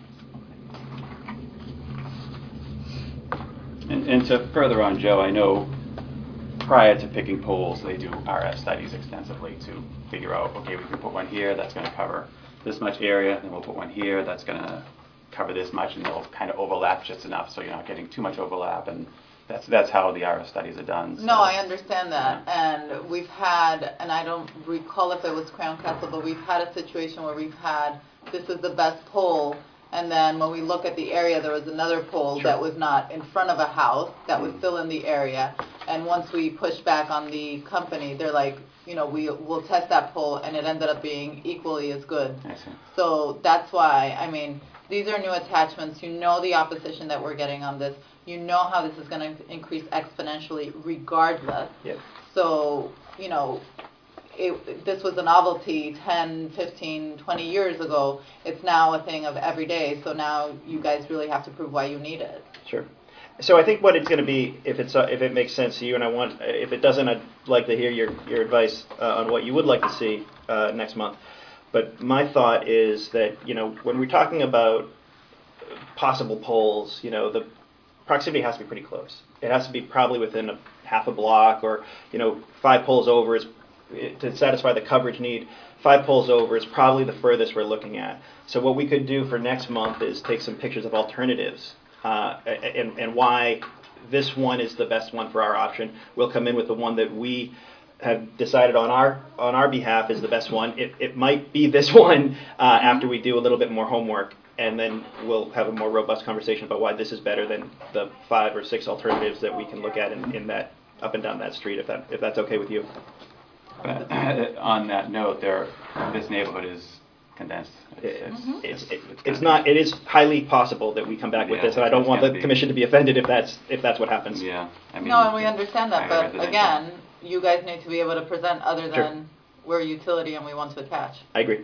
And, and to further on Joe, I know prior to picking poles, they do R F studies extensively to figure out, okay, we can put one here, that's going to cover this much area, then we'll put one here, that's going to cover this much, and they'll kind of overlap just enough so you're not getting too much overlap, and that's that's how the R F studies are done. So.
No, I understand that, and we've had, and I don't recall if it was Crown Castle, but we've had a situation where we've had, this is the best pole, and then when we look at the area, there was another pole
Sure.
that was not in front of a house, that was still in the area, and once we pushed back on the company, they're like, you know, we, we'll test that pole, and it ended up being equally as good.
I see.
So that's why, I mean, these are new attachments. You know the opposition that we're getting on this. You know how this is going to increase exponentially regardless.
Yep.
So, you know, it, this was a novelty ten, fifteen, twenty years ago. It's now a thing of every day. So now you guys really have to prove why you need it.
Sure. So I think what it's going to be, if it's uh, if it makes sense to you, and I want, if it doesn't, I'd like to hear your your advice uh, on what you would like to see uh, next month. But my thought is that, you know, when we're talking about possible polls, you know, the proximity has to be pretty close. It has to be probably within a half a block, or, you know, five polls over is to satisfy the coverage need. Five polls over is probably the furthest we're looking at. So what we could do for next month is take some pictures of alternatives. Uh, and, and why this one is the best one for our option. We'll come in with the one that we have decided on our on our behalf is the best one. It, it might be this one uh, after we do a little bit more homework, and then we'll have a more robust conversation about why this is better than the five or six alternatives that we can look at in, in that up and down that street, if that if that's okay with you.
But on that note, there, this neighborhood is condensed. It's, it's,
Mm-hmm. it's,
it's,
it,
it's,
it's not. It is highly possible that we come back with
Yeah,
this, and I don't
it's
want
gonna
the
be-
commission to be offended if that's if that's what happens.
Yeah. I mean,
No, and we understand that,
higher
but
residential.
again, you guys need to be able to present other
Sure.
than we're a utility and we want to attach.
I agree.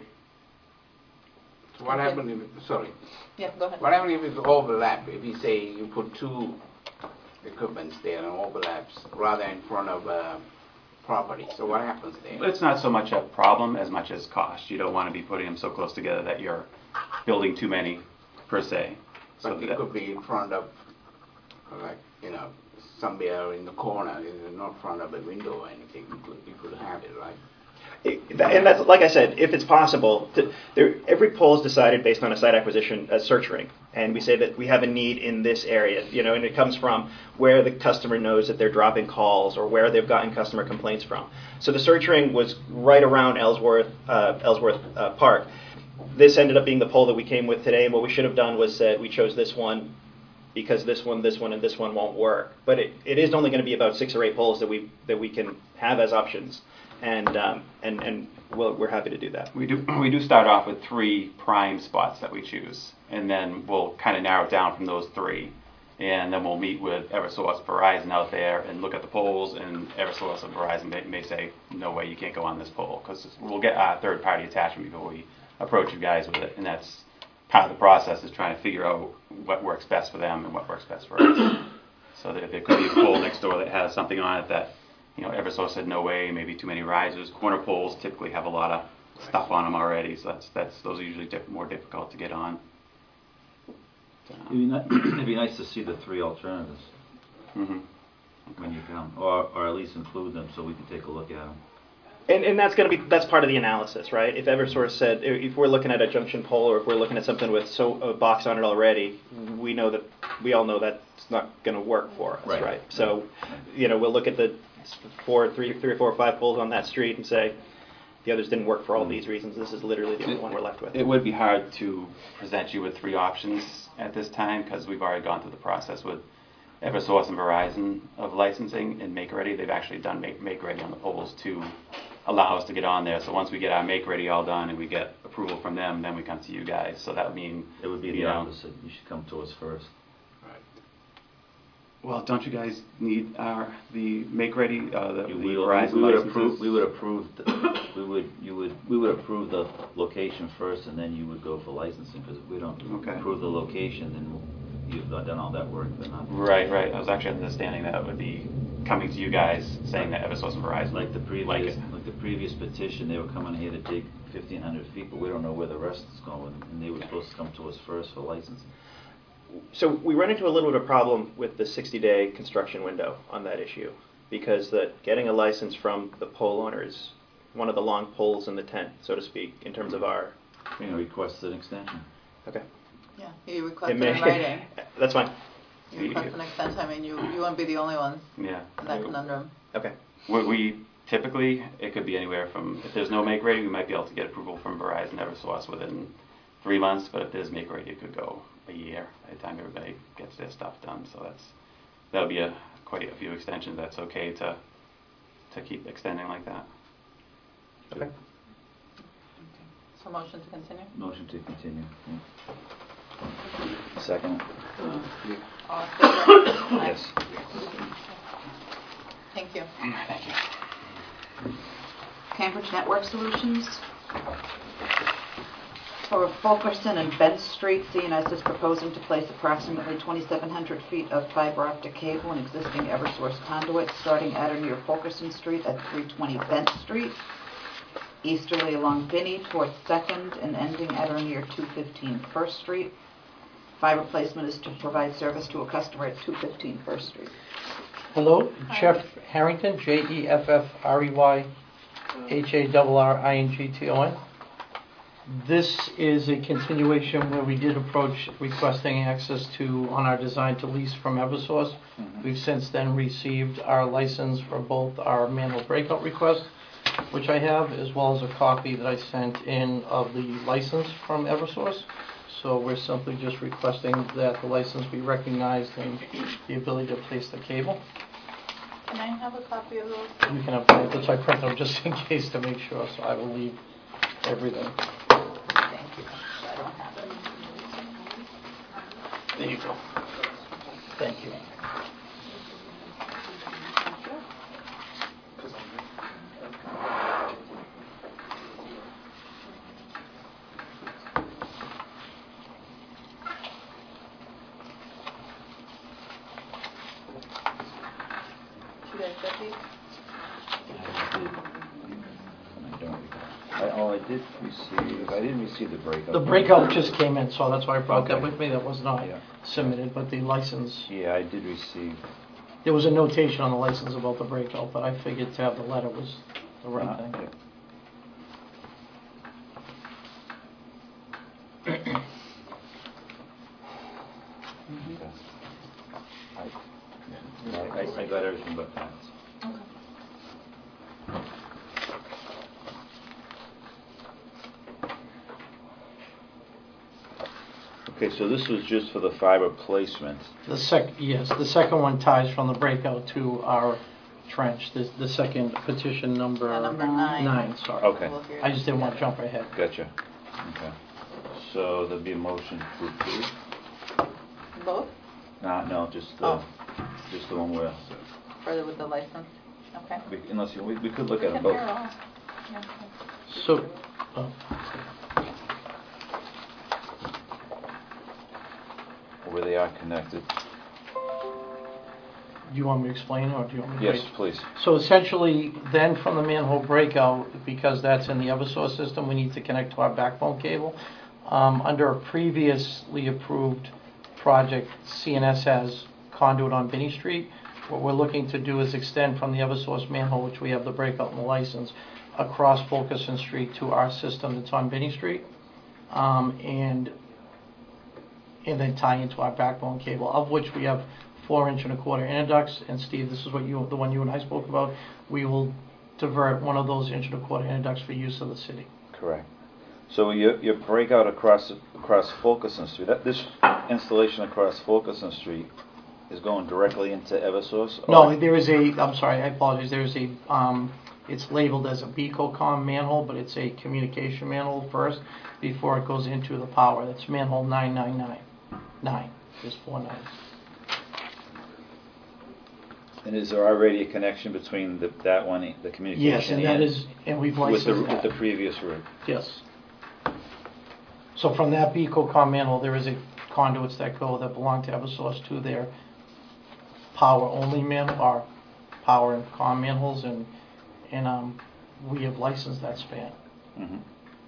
So what
Okay.
happened if, sorry,
Yeah, go ahead.
what happened if it's overlap? If you say you put two equipments there and overlaps rather in front of a property, so what happens there?
It's not so much a problem as much as cost. You don't want to be putting them so close together that you're building too many per se. So
But it
that,
could be in front of, like, you know, somewhere in the corner, in- not front of a window or anything. You could, you could have it, right?
It- And that's, like I said, if it's possible, to, there, every poll is decided based on a site acquisition, a search ring, and we say that we have a need in this area, you know, and it comes from where the customer knows that they're dropping calls or where they've gotten customer complaints from. So the search ring was right around Ellsworth, uh, Ellsworth uh, Park. This ended up being the poll that we came with today, and what we should have done was said we chose this one because this one, this one, and this one won't work. But it, it is only going to be about six or eight polls that we that we can have as options, and um, and and we'll, we're happy to do that.
we do we do start off with three prime spots that we choose, and then we'll kind of narrow it down from those three, and then we'll meet with Eversource, Verizon out there and look at the polls, and Eversource and Verizon may, may say, no way, you can't go on this poll, because we'll get our third-party attachment before we approach you guys with it, and that's part of the process, is trying to figure out what works best for them and what works best for us. So that if there could be a poll next door that has something on it that, you know, Eversource said no way, maybe too many risers. Corner polls typically have a lot of stuff on them already, so that's that's those are usually diff- more difficult to get on.
It'd be, ni- it'd be nice to see the three alternatives
Mm-hmm.
when you come, or, or at least include them so we can take a look at them.
And, and that's going to be that's part of the analysis, right? If Eversource said if we're looking at a junction pole or if we're looking at something with so a box on it already, we know that we all know that's not going to work for us, right?
Right.
So, you know, we'll look at the four, three, three or four or five poles on that street and say the others didn't work for all these reasons. This is literally the only one we're left with.
It would be hard to present you with three options at this time because we've already gone through the process with Eversource and Verizon of licensing and Make Ready. They've actually done Make, Make Ready on the polls to allow us to get on there. So once we get our Make Ready all done and we get approval from them, then we come to you guys. So that would mean
It would be
you
the
know,
opposite. You should come to us first.
Well, don't you guys need our the Make Ready, uh, the, the
You will-
Verizon
we would
licenses?
approve. We would approve. The, we would. You would. We would approve the location first, and then you would go for licensing. Because if we don't
Okay.
approve the location, then you've not done all that work. But not
Right, right. I was actually understanding that it would be coming to you guys saying that Eversource and Verizon
like the previous.
like it.
Like the previous petition, they were coming here to dig fifteen hundred feet, but we don't know where the rest is going, and they were supposed to come to us first for licensing.
So we run into a little bit of a problem with the sixty-day construction window on that issue, because that getting a license from the pole owner is one of the long poles in the tent, so to speak, in terms of our.
You know, request an extension.
Okay.
Yeah, you request
It
it
may-
in writing.
That's fine.
You request an extension. I mean, you, you won't be the only ones
Yeah.
in that conundrum.
Okay.
We, we typically, it could be anywhere from, if there's no Make Ready, we might be able to get approval from Verizon, Eversource within three months, but if there's Make Ready, it could go a year by the time everybody gets their stuff done. So that's, that'll be a, quite a few extensions. That's okay to, to keep extending like that.
Okay.
So motion to continue?
Motion to continue. Yeah. Second.
All in favor? Aye.
Yes.
Thank you.
Thank you.
Cambridge Network Solutions. For Fulkerson and Bent Street, C N S is proposing to place approximately twenty-seven hundred feet of fiber optic cable and existing Eversource conduit starting at or near Fulkerson Street at three twenty Bent Street, easterly along Binney towards second and ending at or near two fifteen First Street. Fiber placement is to provide service to a customer at two fifteen First Street.
Hello, Jeff Harrington, J E F F R E Y H A R R I N G T O N. This is a continuation where we did approach requesting access to, on our design to lease from Eversource.
Mhm.
We've since then received our license for both our manhole breakout request, which I have, as well as a copy that I sent in of the license from Eversource. So we're simply just requesting that the license be recognized and the ability to place the cable.
Can I have a copy of those?
You can have both, that's why I printed them just in case to make sure, so I will leave everything.
Thank you. I don't have it.
There you go. Thank you.
You guys got these?
I did. I don't. I, oh, I did receive. I didn't receive the breakout.
The breakout just came in, so that's why I brought that
Okay.
with me. That was not
Yeah.
submitted, but the license,
Yeah, I did receive.
there was a notation on the license about the breakout, but I figured to have the letter was the right
Uh,
thing.
yeah. Okay. I, yeah, I, I got everything but that. Okay, so this was just for the fiber placement.
The sec, yes, the second one ties from the breakout to our trench. The, the second petition number.
Uh, number nine.
Nine, sorry.
Okay,
We'll hear
I just didn't want to
together.
jump ahead.
gotcha. Okay. So there'll be a motion to approve?
Both?
Uh, no, just the,
Oh.
just the one where,
Further with the license? Okay.
we- unless you, we, we could look
We
at them
can
both.
hear all. Yeah.
So, oh,
Where they are connected.
do you want me to explain or do you want me to
Yes,
wait?
please.
So essentially, then from the manhole breakout, because that's in the Eversource system, we need to connect to our backbone cable. Um, under a previously approved project, C N S has conduit on Binney Street. What we're looking to do is extend from the Eversource manhole, which we have the breakout and the license, across Fulkerson Street to our system that's on Binney Street. Um, and and then tie into our backbone cable, of which we have four inch and a quarter interducts. And Steve, this is what you, the one you and I spoke about. We will divert one of those inch and a quarter interducts for use of the city.
Correct. So your, your breakout across, across Fulkerson Street, that, this installation across Fulkerson Street is going directly into Eversource?
No,
or-
there is a, I'm sorry, I apologize, there's a, um, it's labeled as a BecoCom manhole, but it's a communication manhole first before it goes into the power. That's manhole nine nine nine. Nine, there's four nines.
And is there already a connection between the, that one, the communication?
Yes, and that is, and we've
With the,
licensed
with
that.
the previous route?
Yes. So from that BecoCom manhole, there is a conduits that go that belong to Eversource to their power only manhole, or power and comm manholes, and, and, um, we have licensed that span.
Mm-hmm.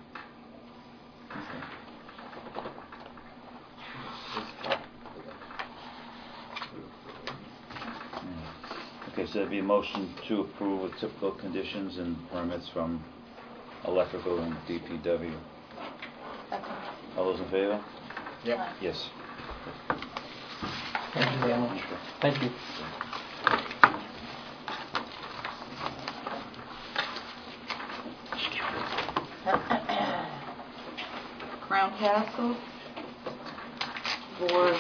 Okay, so there'd be a motion to approve with typical conditions and permits from electrical and D P W.
Second.
All those in favor?
Yep.
Yes.
Thank you very much. Thank you.
Crown Castle for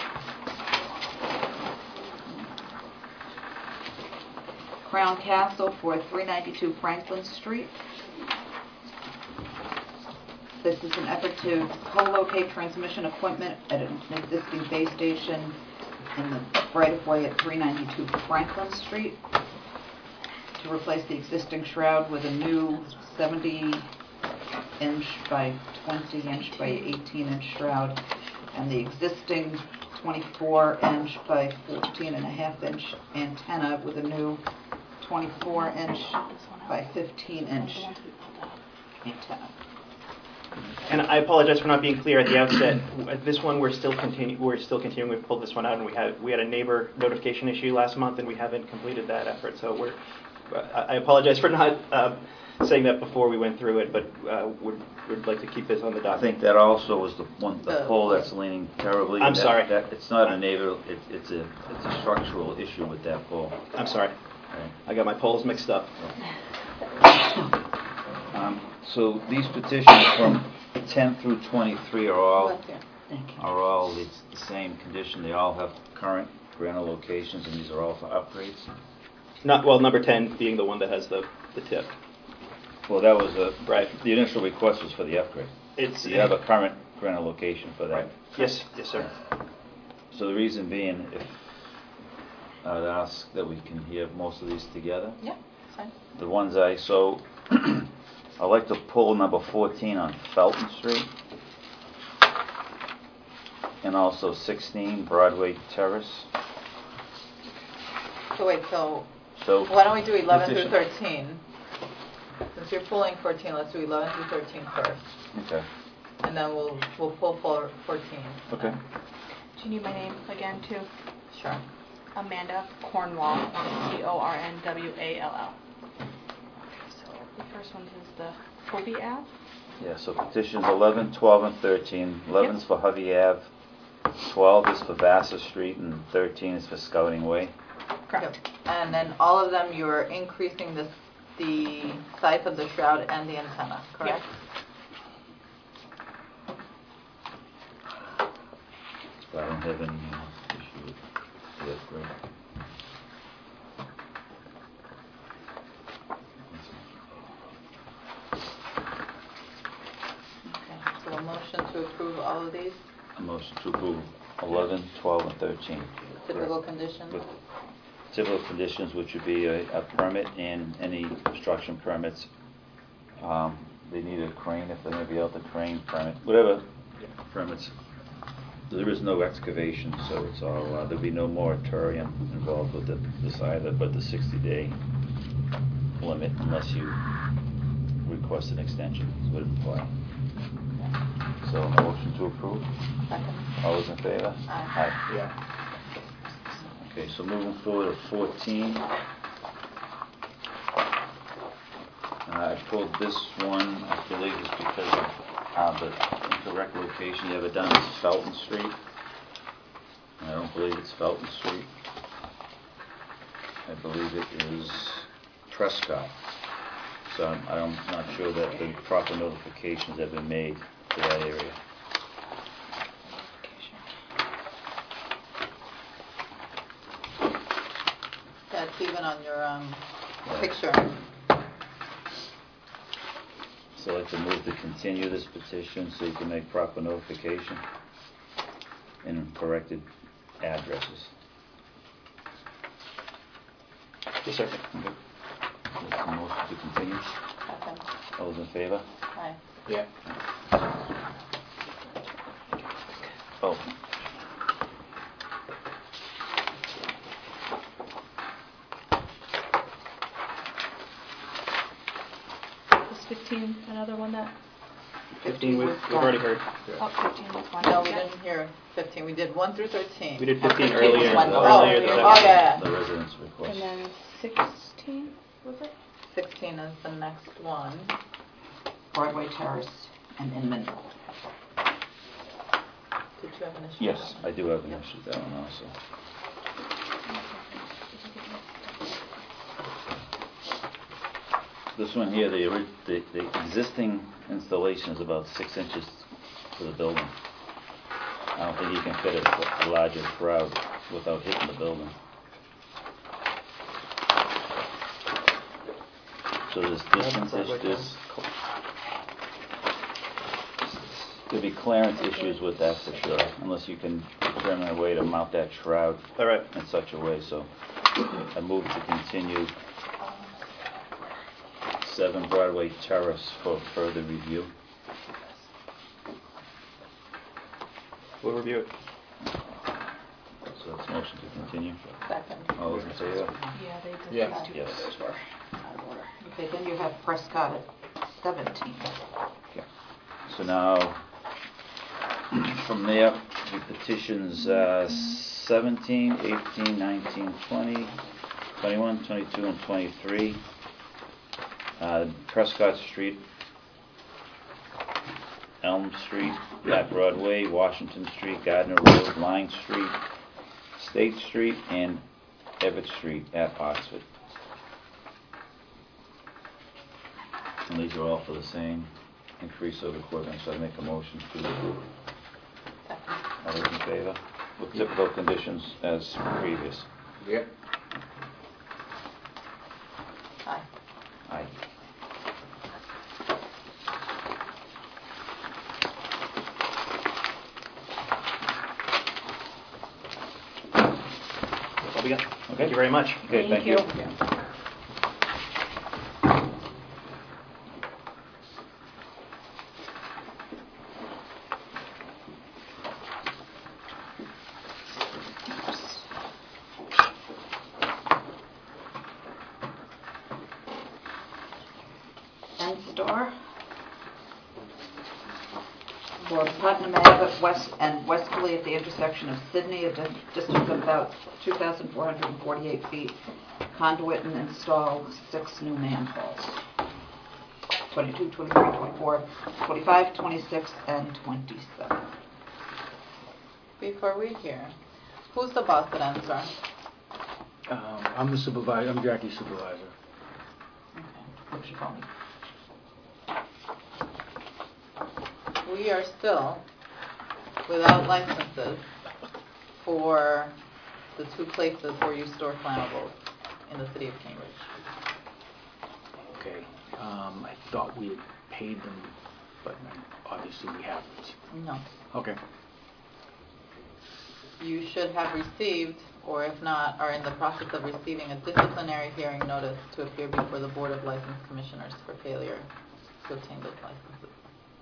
Crown Castle for three ninety-two Franklin Street. This is an effort to co-locate transmission equipment at an existing base station in the right-of-way at three ninety-two Franklin Street to replace the existing shroud with a new seventy inch by twenty inch by eighteen inch shroud, and the existing twenty-four inch by fourteen and a half inch antenna with a new twenty-four inch by fifteen inch antenna.
And I apologize for not being clear at the outset. This one, we're still continu- we're still continuing. We pulled this one out, and we had we had a neighbor notification issue last month, and we haven't completed that effort. So we're. I I apologize for not uh, saying that before we went through it, but uh, would would like to keep this on the
I
docket.
think that also was the one, the pole that's leaning terribly.
I'm
That-
sorry.
That, it's not a neighbor, it, it's a, it's a structural issue with that pole.
I'm sorry.
Right.
I got my poles mixed up.
Um, So these petitions from ten through twenty-three are all,
Thank you.
are all the the same condition. They all have current rental locations, and these are all for upgrades.
Not well. Number ten being the one that has the the tip.
Well, that was a,
Right.
the initial request was for the upgrade.
It's
So you have a current rental location for that.
Right. Yes. Yes, sir.
So the reason being, if I'd ask that we can hear most of these together.
Yeah, it's fine.
The ones I, so, I'd like to pull number fourteen on Felton Street, and also sixteen Broadway Terrace.
So wait, so
So,
why don't we do eleven through
petition-
thirteen? Since you're pulling fourteen, let's do eleven through thirteen first,
Okay,
and then we'll, we'll pull for fourteen.
okay.
Do you need my name again, too?
Sure.
Amanda Cornwall, C O R N W A L L. So the first one is the Hovey Ave.
Yeah, so petitions eleven, twelve, and thirteen. eleven's for Hovey Ave, twelve is for Vassar Street, and thirteen is for Scouting Way.
Correct.
Yep. And then all of them, you're increasing this, the size of the shroud and the antenna, correct?
I don't have any uh, issue with the upgrade.
Okay, so a motion to approve all of these,
A motion to approve eleven, twelve, and thirteen.
typical conditions?
With typical conditions, which would be a, a permit and any construction permits. Um, they need a crane if they're gonna be out the crane permit, whatever permits. There is no excavation, so it's all, uh, there'll be no moratorium involved with it, this either, but the sixty day limit unless you request an extension would apply. So, a motion to approve?
Second.
All those in favor?
Aye.
Yeah.
Okay, so moving forward to fourteen. Uh, I pulled this one, I believe it's because of uh, the incorrect location. You have it down as Felton Street. I don't believe it's Felton Street. I believe it is Prescott. So I'm, I'm not sure that the proper notifications have been made to that area.
That's even on your um,
Yeah.
picture.
So I'd like to move to continue this petition so you can make proper notification and corrected addresses.
Yes, sir.
Okay. That's the motion to continue.
Second.
All those in favor?
Aye.
Yeah.
Oh.
Is fifteen another one that,
Fifteen, we've, we've already heard.
oh, fifteen was one.
No, we
Yeah.
didn't hear fifteen. We did one through thirteen.
We did
Oh,
fifteen earlier,
One-
the-
oh,
earlier this
oh,
afternoon.
yeah.
The residents' request.
And then sixteen, was it?
sixteen is the next one.
Broadway Terrace and Inman.
Did you have an issue?
Yes,
with
I do have an
Yep.
issue with that one also. This one here, the, ori- the, the existing installation is about six inches to the building. I don't think you can fit a, a larger crowd without hitting the building. So this, this,
That's
this,
like
this, There'll be clearance issues with that for sure, unless you can determine a way to mount that shroud
All right.
in such a way, so I move to continue seven Broadway Terrace for further review.
We'll review it.
So that's motion to continue.
Second.
All those in favor?
Yeah, they just.
Yeah.
do
Yes.
those were out of order.
Okay, then you have Prescott at seventeen.
So now, from there, the petitions uh, seventeen, eighteen, nineteen, twenty, twenty-one, twenty-two, and twenty-three. Uh, Prescott Street, Elm Street, at Broadway, Washington Street, Gardner Road, Line Street, State Street, and Everett Street at Oxford. And these are all for the same increase of equipment, so I make a motion to approve. All those in favor? With typical conditions as previous.
Yep.
Aye.
Aye.
That's all we got.
Okay.
Thank you very much.
Okay, thank you.
End store. For Putnam Ave at West and Westerly at the intersection of Sydney, a dis- distance of about two thousand four hundred forty-eight feet. Conduit and install six new manholes. twenty-two, twenty-three, twenty-four, twenty-five, twenty-six, and twenty-seven.
Before we hear, who's the boss at Enstar?
Um, I'm the supervisor, I'm Jackie's supervisor.
Okay, what's your phone?
We are still without licenses for the two places where you store flammables in the city of Cambridge.
Okay, um, I thought we had paid them, but obviously we haven't.
No.
Okay.
You should have received, or if not, are in the process of receiving a disciplinary hearing notice to appear before the Board of License Commissioners for failure to obtain those licenses.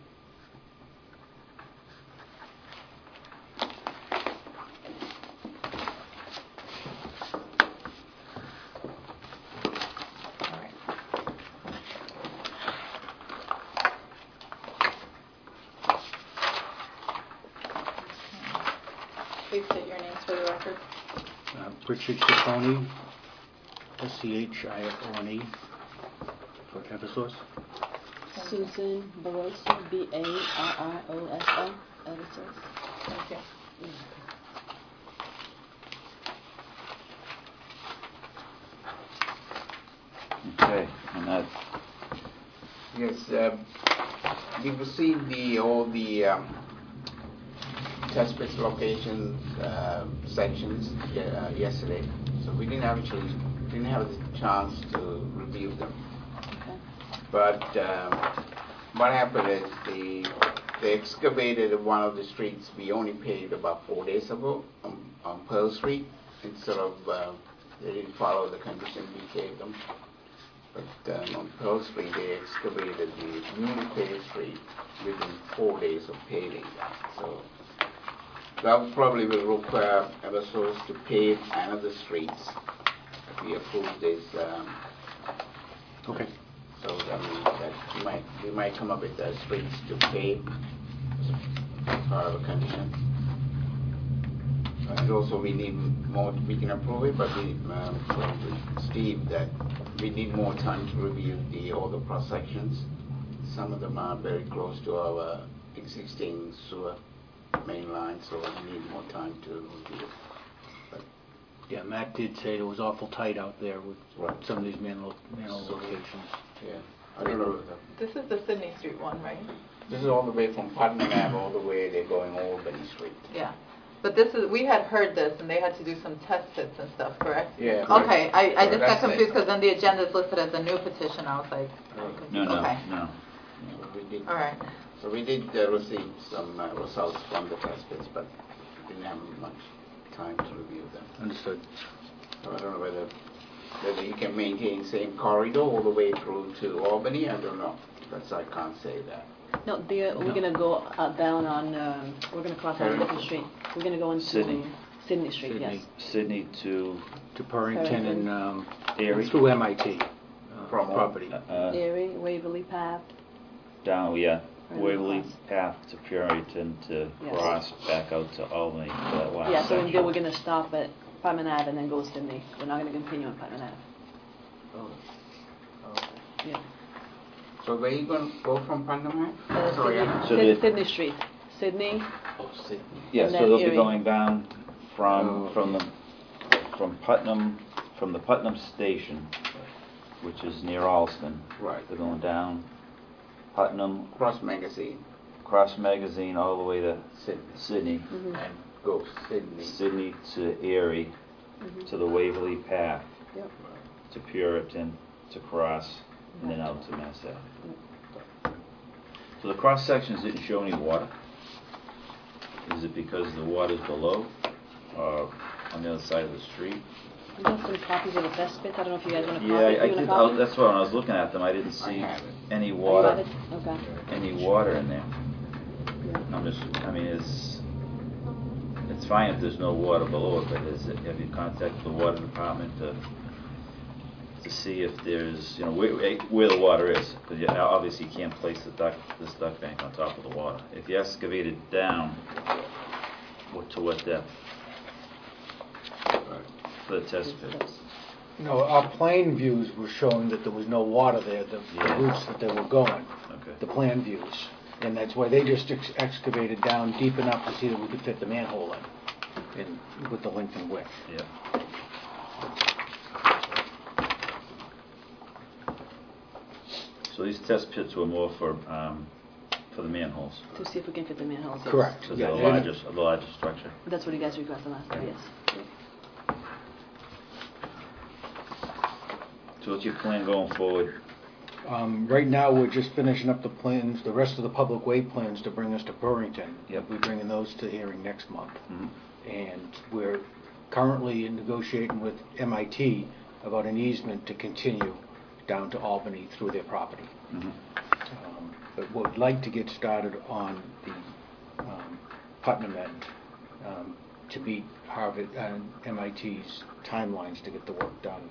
Please state your names for the record.
Uh, Richard Ciccone, S C H I F O N E, for Eversource.
Susan Barosa, B A R R O S O, editor.
Thank you.
Okay, and that,
Yes, uh, we received the, all the um, test pit locations, uh, sections ye- uh, yesterday, so we didn't actually, didn't have the chance to review them.
Okay.
But um, what happened is the, they excavated one of the streets we only paved about four days ago on, on Pearl Street, instead of, uh, they didn't follow the condition we gave them. But um, on Pearl Street, they excavated the newly paved street within four days of paving that. So that probably will require Eversource to pave another streets if we approve this. Um,
Okay.
so I mean, that we might we might come up with the streets to pave as part of a condition. And also we need more. We can approve it, but we um, told Steve that we need more time to review the all the cross sections. Some of them are very close to our existing sewer main line, so we need more time to review it. But
Yeah, Matt did say it was awful tight out there with
Right.
some of these manhole, manhole
So-
locations.
yeah, I don't know.
This is the Sydney Street one, right?
This is all the way from Putnam Ave all the way they're going Albany Street.
Yeah. But this is, we had heard this, and they had to do some test pits and stuff, correct?
Yeah.
Okay, I, I
So
just got
that's it.
confused because then the agenda is listed as a new petition. I was like,
no, no,
okay.
no.
So we did,
All right.
so we did uh, receive some uh, results from the test pits, but didn't have much time to review them.
Understood.
So I don't know whether whether you can maintain same corridor all the way through to Albany. I don't know. That's I can't say that.
No, the, uh, we're gonna go uh, down on, um, we're gonna cross on a different street. We're gonna go into
Sydney.
Sydney Street,
Sydney.
yes.
Sydney to
To Purrington and um,
Erie.
through M I T uh,
From
property.
Uh, uh,
Erie, Waverly Path.
down, yeah,
Right
Waverly
across.
Path to Puritan to
Yeah.
cross back out to Albany for that last
Yeah, so
section.
then we're gonna stop at Putnam Ave and then go Sydney. We're not gonna continue on Putnam Ave.
Oh.
Yeah.
So where you going to go from Putnam
Uh,
Ave? Sorry,
Sydney,
I-
So
Syd-
the-
Sydney Street. Sydney,
Oh, Sydney.
Yeah,
and
so
then
they'll be
Erie.
going down from,
Oh,
from the,
okay.
from Putnam, from the Putnam station, which is near Alston.
Right.
They're going down Putnam,
Cross Magazine,
Cross Magazine, all the way to
Sydney,
Sydney,
Mhm.
and go Sydney.
Sydney to Erie,
Mhm.
to the Waverly Path,
Yep.
to Puritan, to cross, and then out to Mass Ave. So the cross sections didn't show any water. Is it because the water's below, or on the other side of the street?
We got some copies of the test pits. I don't know if you guys want a copy.
Yeah, I, I
You want a
did,
copy?
I- that's what, when I was looking at them, I didn't see
have it.
any
Oh, you
water,
have it? Okay.
any water in there. I'm just, I mean, it's, it's fine if there's no water below it, but is it, have you contacted the water department to, to see if there's, you know, where, where the water is? Because you, obviously you can't place the duck, this duck bank on top of the water. If you excavate it down, what, to what depth? For the test pit.
No, our plane views were showing that there was no water there, the,
Yeah.
the routes that they were going,
Okay.
the plan views. And that's why they just ex- excavated down deep enough to see that we could fit the manhole in, in with the length and width.
Yeah. So these test pits were more for, um, for the manholes.
To see if we can fit the manholes. yes.
Correct.
So
Yeah,
they're the
and-
largest, the largest structure.
That's what you guys requested last time, yes.
So what's your plan going forward?
Um, right now, we're just finishing up the plans, the rest of the public way plans to bring us to Burrington.
Yep.
We're bringing those to hearing next month.
Mhm.
And we're currently negotiating with M I T about an easement to continue down to Albany through their property.
Mhm.
Um, But would like to get started on the um, Putnam end um, to meet Harvard and M I T's timelines to get the work done.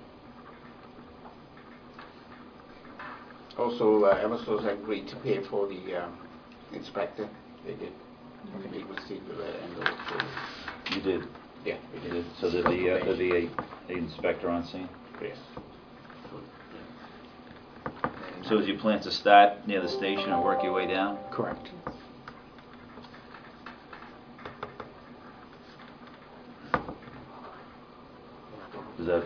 Also, uh, Eversource agreed to pay for the um, inspector. They did. We received the letter and also,
You did?
yeah, we
You
did.
did. So there'll be, uh, there'll be a, a inspector on scene?
Yes.
So is your plan to start near the station and work your way down?
Correct.
Is that,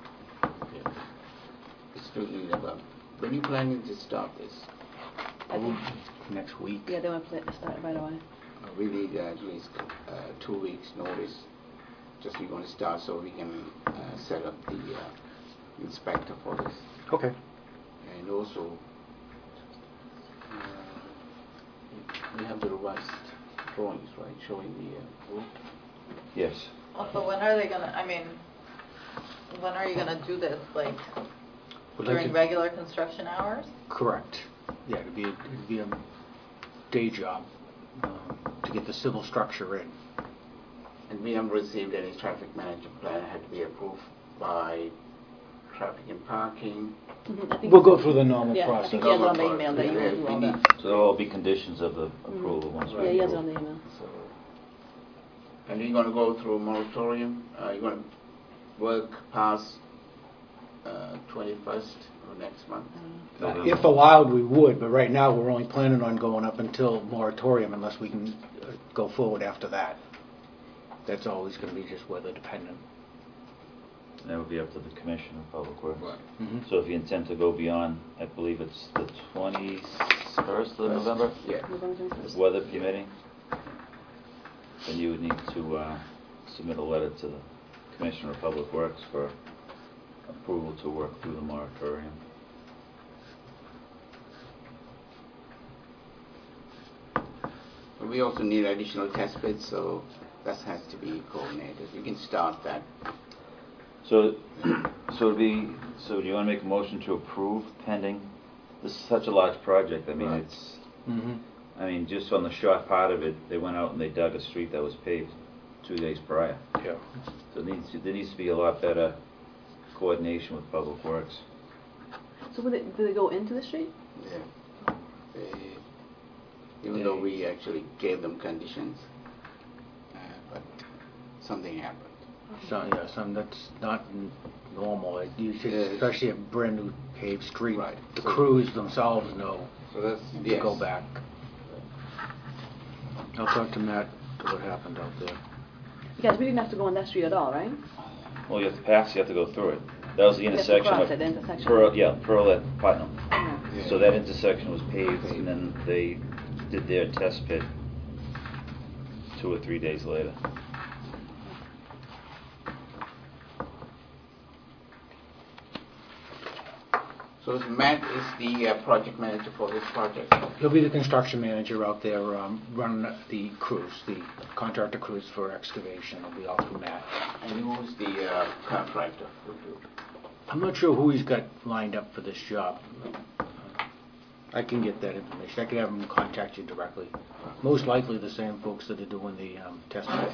It's still need about, when you planning to start this?
I think,
Next week.
yeah, they want to start right away.
Uh, We need at least uh, two weeks notice. Just we're going to start so we can uh, set up the uh, inspector for this.
Okay.
And also, uh, we have the revised drawings, right, showing the uh, route.
yes.
Also, when are they gonna, I mean, when are you gonna do this? Like,
Would like
during
to-
regular construction hours?
Correct. Yeah, it'd be, it'd be a day job um, to get the civil structure in.
And we haven't received any traffic management plan, had to be approved by traffic and parking.
Mhm, I think
We'll
it's-
go through the normal
Yeah, I
process.
think he has it on the
Normal
email that you
process.
will do
Yeah,
all
we
that.
need-
So there'll all be conditions of the approval once we
Yeah, he has it
approve.
on the email.
So, and you're going to go through a moratorium? Uh, you're going to work past uh, twenty-first of next month?
November.
If allowed, we would, but right now, we're only planning on going up until moratorium unless we can uh, go forward after that. That's always going to be just weather dependent.
That would be up to the Commission of Public Works.
Right.
Mhm.
So if you intend to go beyond, I believe it's the twenty-first of November,
Yeah.
November twenty-first.
weather permitting, then you would need to uh, submit a letter to the Commissioner of Public Works for approval to work through the moratorium.
we also need additional test bits, so that has to be coordinated. We can start that.
So, so it'd be, so do you want to make a motion to approve pending? This is such a large project, I mean,
Right.
it's,
Mm-hmm.
I mean, just on the short part of it, they went out and they dug a street that was paved two days prior.
Yeah.
So it needs to, there needs to be a lot better coordination with Public Works.
So would it, did it go into the street?
Yeah. They, even though we actually gave them conditions, uh, but something happened.
So, yeah, some, that's not n- normal. Like, you should,
Yeah.
especially a brand new paved street.
Right.
The
So-
crews themselves know
So that's,
to
yes.
go back. I'll talk to Matt to what happened out there.
Because we didn't have to go on that street at all, right?
Well, you have to pass, you have to go through it. That was the
You have to
intersection
cross
of
it, the intersection.
Pearl, yeah, Pearl at Putnam.
Yeah.
Yeah.
So that intersection was paved, and then they did their test pit two or three days later.
So Matt is the uh, project manager for this project.
He'll be the construction manager out there, um, running the crews, the contractor crews for excavation. It'll be all through Matt.
And who's the uh, contractor?
I'm not sure who he's got lined up for this job. Uh, I can get that information. I could have him contact you directly. Most likely the same folks that are doing the um, test pits.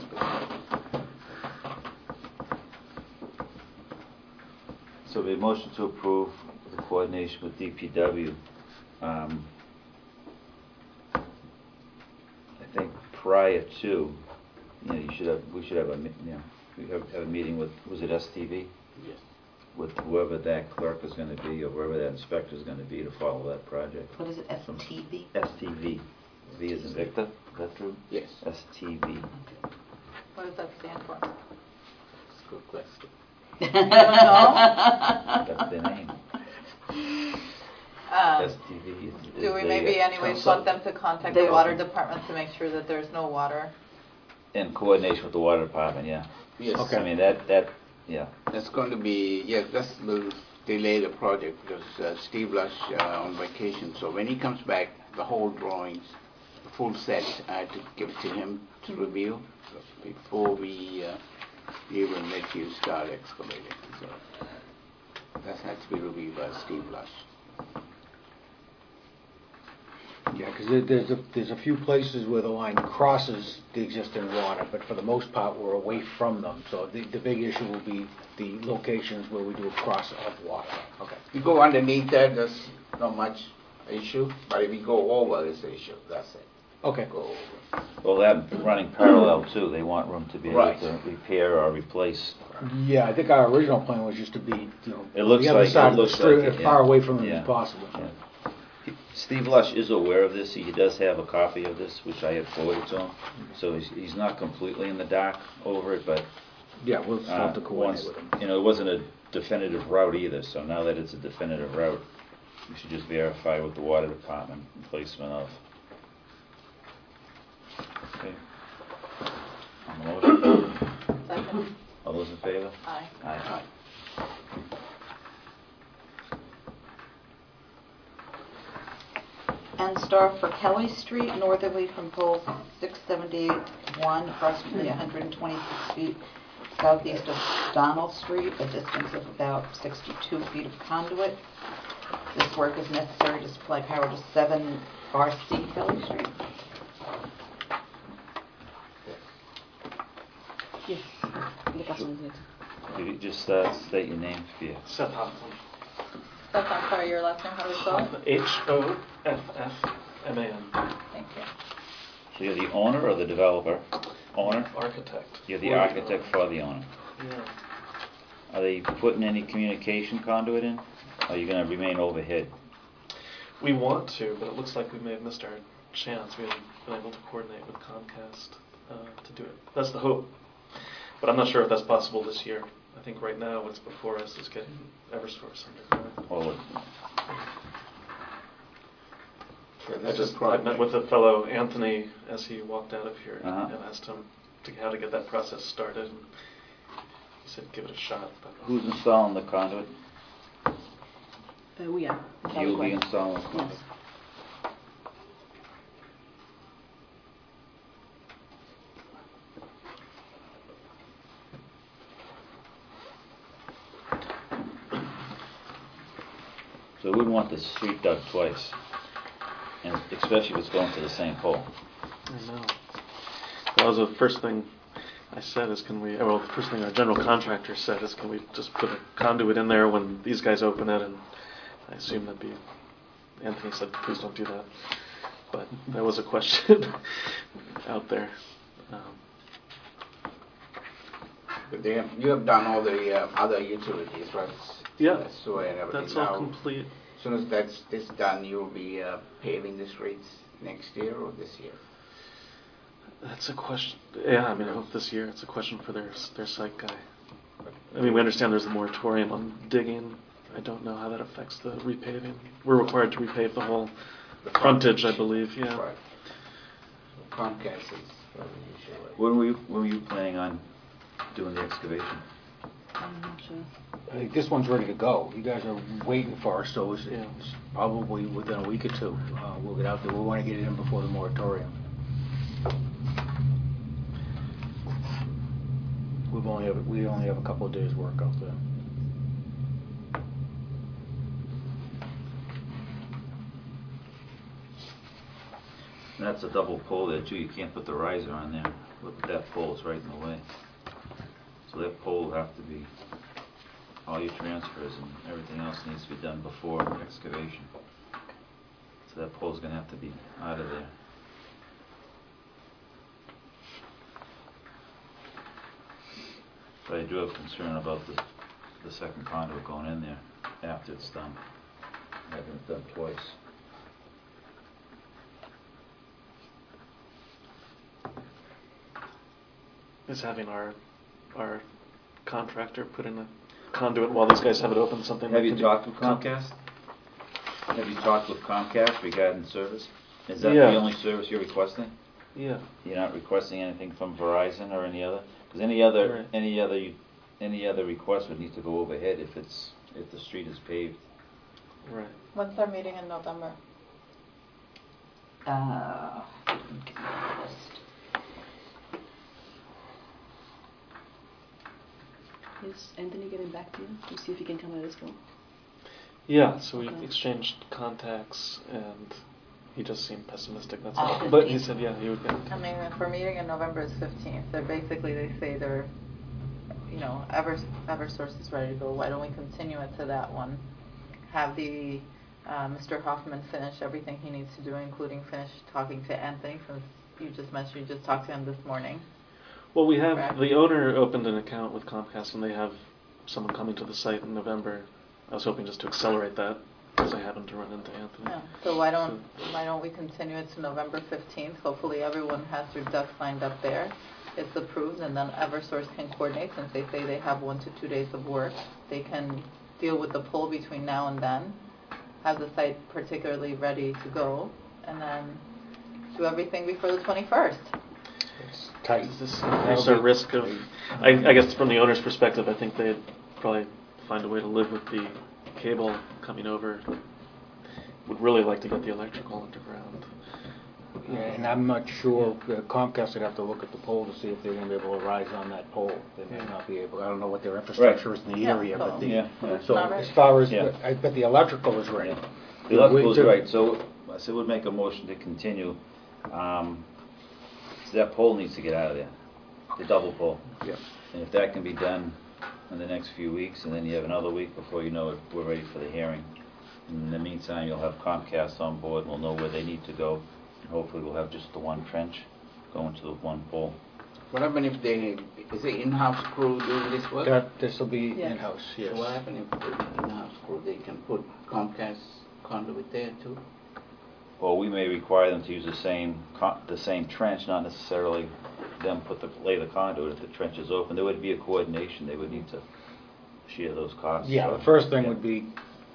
So the motion to approve the coordination with D P W. Um, I think prior to, you know, you should have, we should have a, mi- you know, we have, have a meeting with, was it S T V?
Yes.
With whoever that clerk is going to be, or whoever that inspector is going to be to follow that project.
What is it, S T V?
S T V. V is in Victor, is that true?
Yes.
S T V.
What does that stand for?
That's a good question.
You don't know?
That's their name.
Um,
S T V is, is
Do we
the,
maybe
uh,
anyways
consult-
want them to contact
They
the
will.
water department to make sure that there's no water?
In coordination with the water department, yeah.
Yes.
I mean, that, that, yeah.
That's going to be, yes, that will delay the project because uh, Steve Lush uh, on vacation. So when he comes back, the whole drawings, the full set, I have to give it to him to review before we uh, be able to let you start excavating. So that has to be reviewed by Steve Lush.
Yeah, because there, there's a, there's a few places where the line crosses the existing water, but for the most part, we're away from them. So the, the big issue will be the locations where we do a cross of water. Okay.
If you go underneath that, there's not much issue, but if you go over, it's an issue. That's it.
Okay.
Go over.
Well, that running parallel too, they want room to be able
Right.
to repair or replace.
Yeah, I think our original plan was just to be, you know,
It looks
the other
like-
side
it
of the
looks
street,
like it,
as far
yeah.
away from them
Yeah.
as possible.
Yeah. Steve Lush is aware of this. He does have a copy of this, which I had forwarded to him. So he's, he's not completely in the dark over it, but
Yeah, we'll still have to
uh,
coordinate
once,
with them.
you know, it wasn't a definitive route either. So now that it's a definitive route, we should just verify with the water department placement of. Okay. On the motion?
Second.
All those in favor?
Aye.
Aye.
And star for Kelly Street, northerly from pole six seventy-eight one, approximately one hundred twenty-six feet southeast of Donald Street, a distance of about sixty-two feet of conduit. This work is necessary to supply power to seven R C Kelly Street.
Yes. The customer's it.
Could you just uh, state your name for you?
Seth Hoffman.
Seth, I'm sorry, your last name, how do we spell it?
H O F F M A N.
Thank you.
So you're the owner or the developer? Owner?
Architect.
You're the
For the
architect for the owner.
Yeah.
Are they putting any communication conduit in? Or are you going to remain overhead?
We want to, but it looks like we may have missed our chance. We haven't been able to coordinate with Comcast uh, to do it. That's the hope. But I'm not sure if that's possible this year. I think right now what's before us is getting Eversource underground.
Or
I just I met with a fellow, Anthony, as he walked out of here,
Uh-huh.
and asked him to, how to get that process started. And he said, give it a shot. But
who's installing the conduit?
Uh, we are. It's all
You'll be
required.
installing the conduit?
Yes.
So we wouldn't want the street dug twice, and especially if it's going to the same pole.
I know. That was the first thing I said is can we, well, the first thing our general contractor said is can we just put a conduit in there when these guys open it, and I assume that'd be, Anthony said, please don't do that. But that was a question out there. Um,
But they have, you have done all the uh, other utilities, right?
Yeah,
Uh, sewer and everything.
that's all
Now,
complete.
As soon as that's this done, you'll be uh, paving the streets next year or this year?
That's a question. Yeah, I mean, I hope this year. It's a question for their their site guy. I mean, we understand there's a moratorium on digging. I don't know how that affects the repaving. We're required to repave the whole frontage, I believe. Yeah.
Right. Comcast is probably usually.
When were you, when were you planning on doing the excavation?
I'm not sure.
I think this one's ready to go. You guys are waiting for us, so it's,
Yeah.
it's probably within a week or two. Uh, we'll get out there. We want to get it in before the moratorium. We've only have we only have a couple of days' work out there.
And that's a double pole there too. You can't put the riser on there. Look, that pole's right in the way. So that pole will have to be, all your transfers and everything else needs to be done before excavation. So that pole's going to have to be out of there. But I do have concern about the, the second conduit going in there after it's done. Having it done twice.
Is having our our contractor put in a conduit while these guys have it open something.
Have
that
you
can be
talked with
com-
Comcast? Have you talked with Comcast regarding service? Is that
Yeah.
the only service you're requesting?
Yeah.
You're not requesting anything from Verizon or any other? Because any other,
Right.
any other, any other request would need to go overhead if it's, if the street is paved.
Right.
When's our meeting in November?
Uh, give me the list.
Is Anthony getting back to you to see if he can come to this one?
Yeah. So we
Okay.
exchanged contacts, and he just seemed pessimistic. That's
Uh,
all. But he
fifteenth.
said, yeah, he would get.
I mean, if our meeting in November is fifteenth, they're basically, they say they're, you know, Ever, Eversource is ready to go. Why don't we continue it to that one? Have the, uh, Mister Hoffman finish everything he needs to do, including finish talking to Anthony, since you just mentioned you just talked to him this morning.
Well, we have,
Correct.
the owner opened an account with Comcast, and they have someone coming to the site in November. I was hoping just to accelerate that, because I happened to run into Anthony.
Yeah. So why don't, why don't we continue it to November fifteenth? Hopefully everyone has their ducks lined up there. It's approved, and then Eversource can coordinate, since they say they have one to two days of work. They can deal with the poll between now and then, have the site particularly ready to go, and then do everything before the twenty-first.
It's tight.
Is this,
That'll
there's a
be-
risk of, I, I guess from the owner's perspective, I think they'd probably find a way to live with the cable coming over. Would really like to get the electrical underground.
Yeah, and I'm not sure, uh, Comcast would have to look at the pole to see if they're going to be able to rise on that pole. They may
Yeah.
not be able, I don't know what their infrastructure is in the
Yeah,
area, but
so-
the,
Yeah, yeah.
so
Not right.
as far as,
Yeah.
I bet the electrical is ready.
The electrical's
We-
right, so I said we'd make a motion to continue. Um, so that pole needs to get out of there, the double pole.
Yeah.
And if that can be done in the next few weeks, and then you have another week before you know it, we're ready for the hearing. In the meantime, you'll have Comcast on board, we'll know where they need to go, and hopefully we'll have just the one trench going to the one pole.
What happens if they, is it in-house crew doing this work?
That, this will be
Yes.
in-house, yes.
So what happens if the in-house crew, they can put Comcast conduit there too?
Or we may require them to use the same, con- the same trench, not necessarily them put the, lay the conduit if the trench is open. There would be a coordination, they would need to share those costs.
Yeah,
So-
the first thing
yeah.
would be,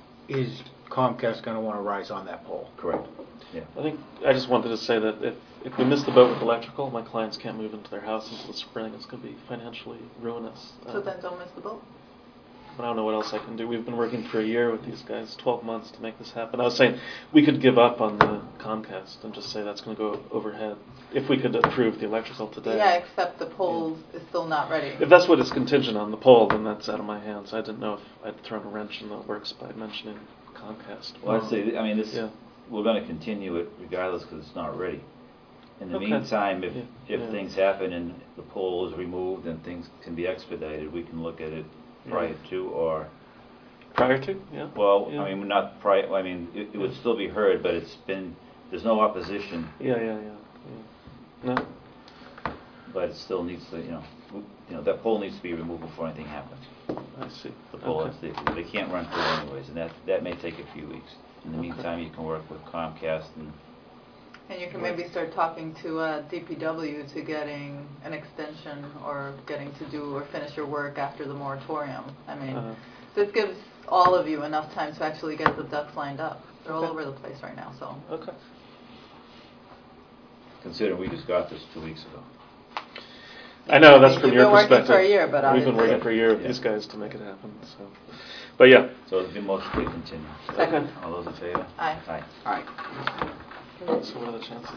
is Comcast going to want to rise on that pole?
Correct, yeah.
I think, I just wanted to say that if, if we miss the boat with electrical, my clients can't move into their house until the spring. It's going to be financially ruinous.
So
Uh,
then don't miss the boat.
But I don't know what else I can do. We've been working for a year with these guys, twelve months to make this happen. I was saying we could give up on the Comcast and just say that's going to go overhead if we could approve the electrical today.
Yeah, except the poll is still not ready.
If that's what is contingent on the poll, then that's out of my hands. I didn't know if I'd thrown a wrench in the works by mentioning Comcast.
Well, I'd say, I mean, this,
Yeah.
we're gonna continue it regardless because it's not ready. In the
Okay.
meantime, if,
Yeah,
if
yeah.
things happen and the pole is removed and things can be expedited, we can look at it prior to or.
Prior to, yeah.
Well,
Yeah.
I mean, not prior, I mean, it, it would still be heard, but it's been, there's no opposition,
Yeah, yeah, yeah, yeah. No?
but it still needs to, you know, w- you know, that pole needs to be removed before anything happens.
I see.
The pole,
Okay.
that's the, they can't run through anyways, and that, that may take a few weeks. In the
Okay.
meantime, you can work with Comcast and.
And you can maybe start talking to uh, D P W to getting an extension or getting to do or finish your work after the moratorium. I mean,
Uh-huh.
this gives all of you enough time to actually get the ducks lined up. They're all
Okay.
over the place right now, so.
Okay.
Considering we just got this two weeks ago.
I know, that's
You've
from
been
your
working
perspective.
for a year, but
We've been
obviously-
working for a year with
Yeah.
these guys to make it happen, so. But yeah.
So it'll be mostly continue.
Second.
All those in favor?
Aye.
Aye.
Aye.
So what are the chances?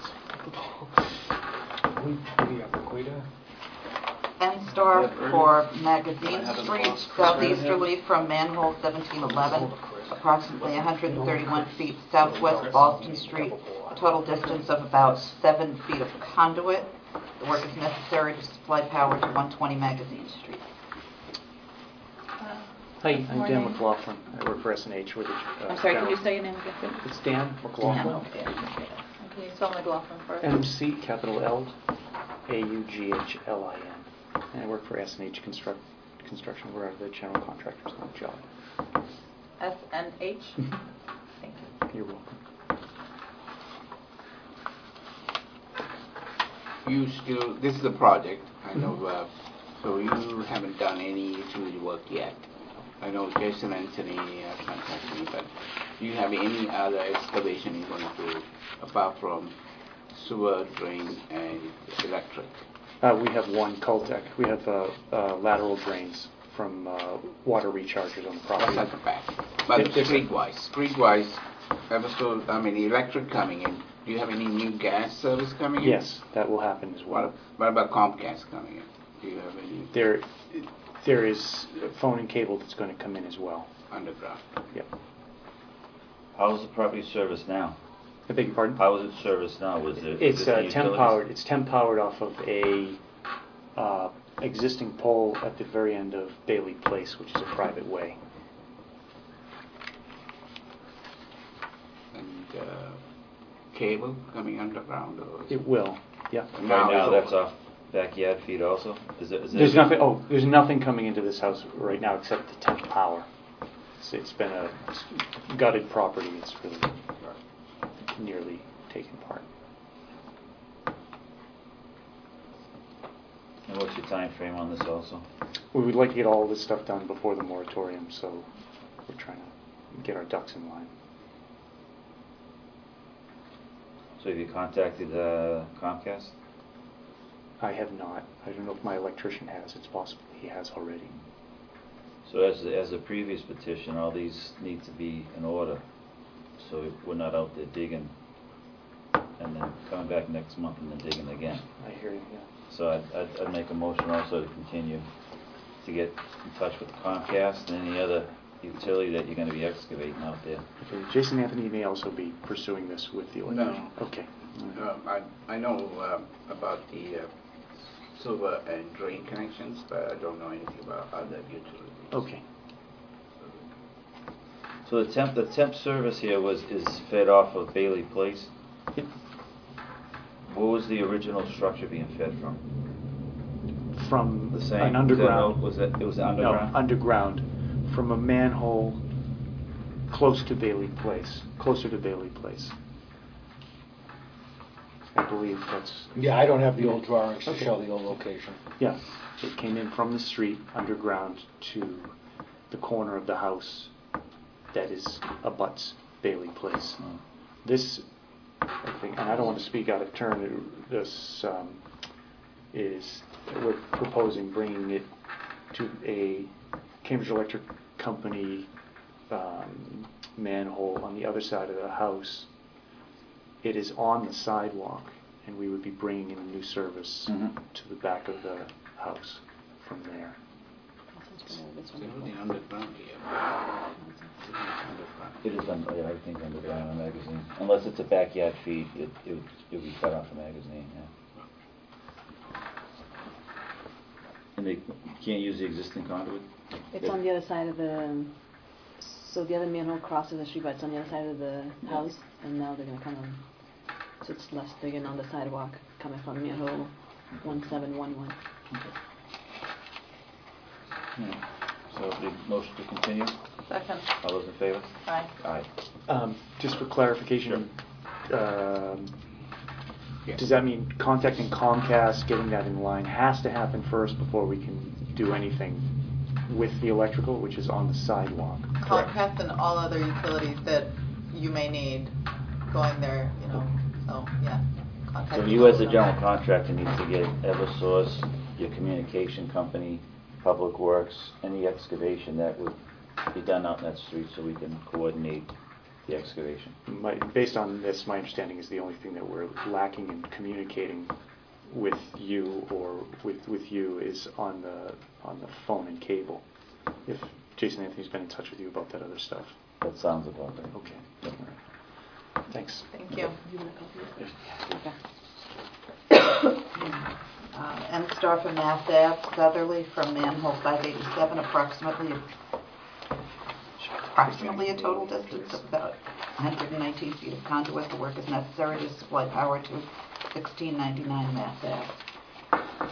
We, we have Equator.
N-Star for Magazine
I haven't
Street,
lost Chris
southeasterly from manhole seventeen eleven, approximately one hundred thirty-one feet southwest Boston Street, a total distance of about seven feet of conduit. The work is necessary to supply power to one twenty Magazine Street.
Hi, I'm Dan
Morning.
McLaughlin. I work for S and H with the. uh,
I'm sorry, can
general-
you say your name again?
It's Dan McLaughlin.
Dan, okay, I appreciate it.
And Can you spell McLaughlin first?
M C, capital L, A U G H L I N. And I work for S and H Construct, Construction. We're the general contractors on the job.
S N H? Thank you.
You're welcome.
You still, this is a project, I know, uh, so you haven't done any utility work yet. I know Jason Anthony uh, contacted me, but do you have any other excavation you're going to do apart from sewer, drain, and electric?
Uh, we have one Cultec. We have uh, uh, lateral drains from uh, water rechargers on the property.
That's at the back. But
If there's-
street-wise, street-wise, ever so, I mean, electric coming in, do you have any new gas service coming in?
Yes, that will happen as well.
What, what about Comcast coming in? Do you have any
There, there is phone and cable that's going to come in as well.
underground?
Yep.
How is the property serviced now?
I beg your pardon?
How is it serviced now? Was it?
It's uh,
existing
temp
utilities?
powered. It's temp powered off of a uh, existing pole at the very end of Bailey Place, which is a private way.
And uh, cable coming underground? Or is
It will. Yeah.
Right
Now
now,
it's
that's
over.
off backyard feed also? Is it, is it?
There's nothing. Oh, there's nothing coming into this house right now except the temp power. It's, it's been a gutted property. It's really nearly taken part.
And what's your time frame on this also?
We would like to get all this stuff done before the moratorium, so we're trying to get our ducks in line.
So have you contacted uh, Comcast?
I have not. I don't know if my electrician has. It's possible he has already.
So as, the- as the previous petition, all these need to be in order, so we're not out there digging and then coming back next month and then digging again.
I hear you, yeah.
So I'd, I'd, I'd make a motion also to continue to get in touch with Comcast and any other utility that you're gonna be excavating out there.
Okay, Jason Anthony may also be pursuing this with the electrician.
No.
Okay.
Um, I, I know um, about the uh, sewer and drain connections, but I don't know anything about other utilities.
Okay.
So the temp, the temp service here was, is fed off of Bailey Place?
Yep.
What was the original structure being fed from?
From
The same?
an underground.
Was it, it was underground?
No, underground, from a manhole close to Bailey Place, closer to Bailey Place. I believe that's,
Yeah, I don't have the old drawings to
Okay.
show the old location.
yeah. It came in from the street underground to the corner of the house that is abuts Bailey Place.
Oh.
This, I think, and I don't want to speak out of turn, this um, is, we're proposing bringing it to a Cambridge Electric Company um, manhole on the other side of the house. It is on the sidewalk, and we would be bringing in a new service
Mhm.
to the back of the house from there.
Let's go over this
It's
one.
everything underground here. Everything's underground.
It is, un- yeah, everything's underground in a magazine. Unless it's a backyard feed, it, it would, it would be cut off a magazine, yeah. And they can't use the existing conduit?
It's on the other side of the, so the other manhole crosses the street, but it's on the other side of the house, and now they're gonna come on, so it's less digging on the sidewalk, coming from manhole one seven one one.
Yeah. So the motion to continue?
Second.
All those in favor?
Aye.
Aye.
Um, just for clarification, um, does that mean contacting Comcast, getting that in line, has to happen first before we can do anything with the electrical, which is on the sidewalk?
Comcast and all other utilities that you may need going there, you know, so, yeah. contact
So you as the
them.
general contractor need to get Eversource, your communication company, Public Works, any excavation that would be done out in that street so we can coordinate the excavation.
My, based on this, my understanding is the only thing that we're lacking in communicating with you or with with you is on the on the phone and cable. If Jason Anthony's been in touch with you about that other stuff.
That sounds about right.
Okay. All right. Thanks.
Thank you.
Um, M Star from Mass Ave, Southerly from manhole five eighty-seven, approximately approximately a total distance of about one hundred nineteen feet of conduit. The work is necessary to supply power to sixteen ninety-nine Mass Ave.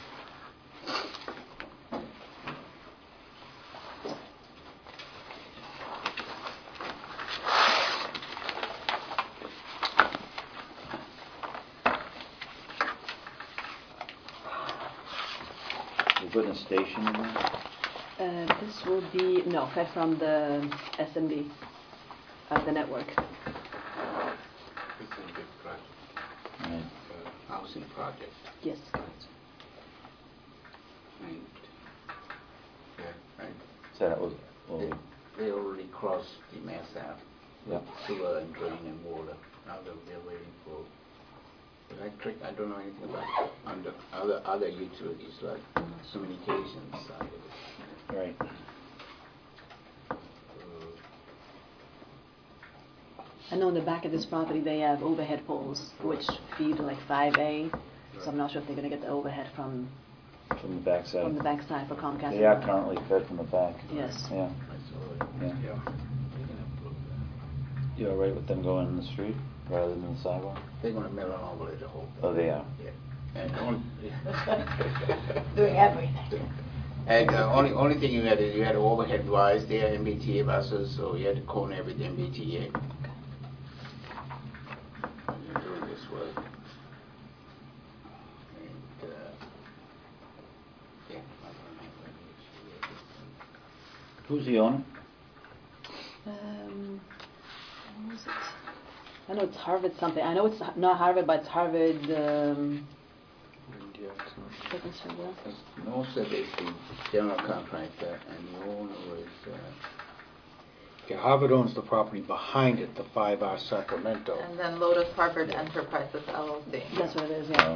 We're putting a station in there?
Uh, this will be, no, that's from the S M B, uh, the network.
It's a big project.
Right.
Uh, housing project.
Yes.
And, yeah, right.
So that was, well,
They, they already crossed the Mass Ave.
Yeah.
Sewer and drain and water. Now they're, they're waiting for electric. I don't know anything about under other other utilities like communications side of it.
right.
I know in the back of this property they have overhead poles which feed like five A, so I'm not sure if they're going to get the overhead from
From the backside.
from the backside for Comcast.
They are currently fed from the back.
Yes.
Yeah. Yeah.
Yeah.
You all right with them going in the street rather than the sidewalk?
They're going to mill and overlay the whole thing.
Oh, they are?
Yeah. And only,
Doing everything.
and uh, only only thing you had is you had overhead wires there, M B T A buses, so you had to cone everything M B T A. When you're doing this work. And, uh, yeah, I don't have any issue with it.
Who's the owner?
Um, what was it? I know it's Harvard something. I know it's not Harvard, but it's Harvard. Um, Second Street, yeah.
No said it's the general contractor, and the owner is. Uh,
Okay, Harvard owns the property behind it, the five R Sacramento.
And then Lotus Harvard Enterprises L L C.
That's what it is,
Oh,
yeah.
okay.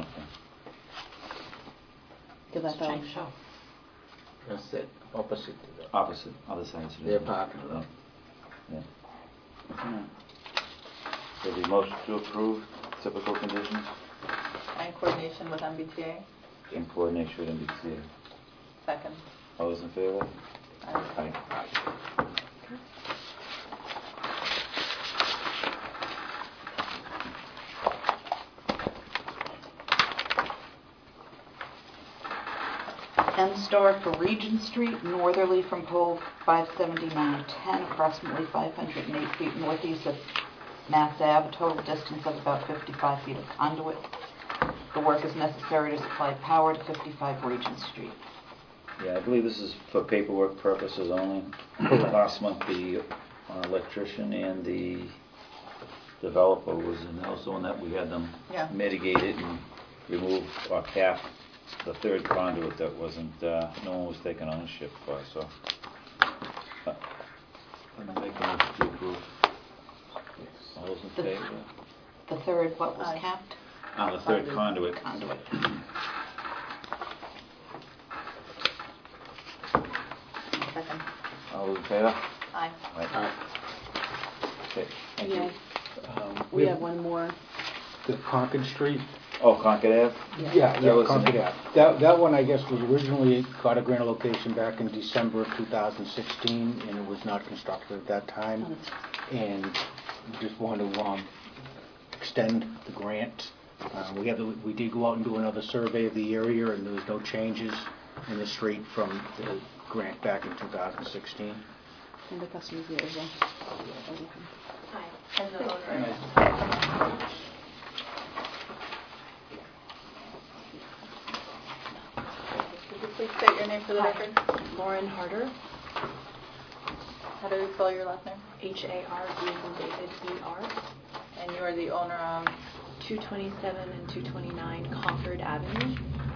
Because I thought.
Show.
That's it, opposite to the.
Opposite, other side of the
Their parking lot.
Yeah. Yeah. So the motion to approve typical conditions
And coordination with M B T A.
in coordination with M B T A.
Second.
All those in favor?
Aye.
Aye.
M Star for Regent Street, northerly from pole five seventy-nine ten, approximately five hundred eight feet northeast of Mass Ave, a total distance of about fifty-five feet of conduit. The work is necessary to supply power to fifty-five Regent Street.
Yeah, I believe this is for paperwork purposes only. Last month, the uh, electrician and the developer was in, that was the one that we had them
Yeah.
mitigate it and remove or cap the third conduit that wasn't, uh, no one was taking ownership for, so. uh, I'm making a motion to approve. All those in
The-
favor?
The third, what was
Aye.
capped?
Ah, the third conduit.
Conduit.
All those in favor?
Aye.
Aye. Okay, thank you.
Yeah,
Um,
we have one more.
The Concord Street.
Oh, Concord Ave?
Yeah,
That
yeah,
was
Concord
in-
Ave. That, that one, I guess, was originally got a grant location back in December of two thousand sixteen, and it was not constructed at that time.
Oh, that's-
And we just want to um, extend the grant. Uh, We have, the- we did go out and do another survey of the area, and there was no changes in the street from the grant back in two thousand sixteen.
And the customer's here as well.
Hi, and the owner.
Could you please state your name for the
Hi.
record?
Lauren Harder,
How do you spell your last name?
H A R D as in David, E R,
And you are the owner of?
two twenty-seven and two twenty-nine Concord Avenue.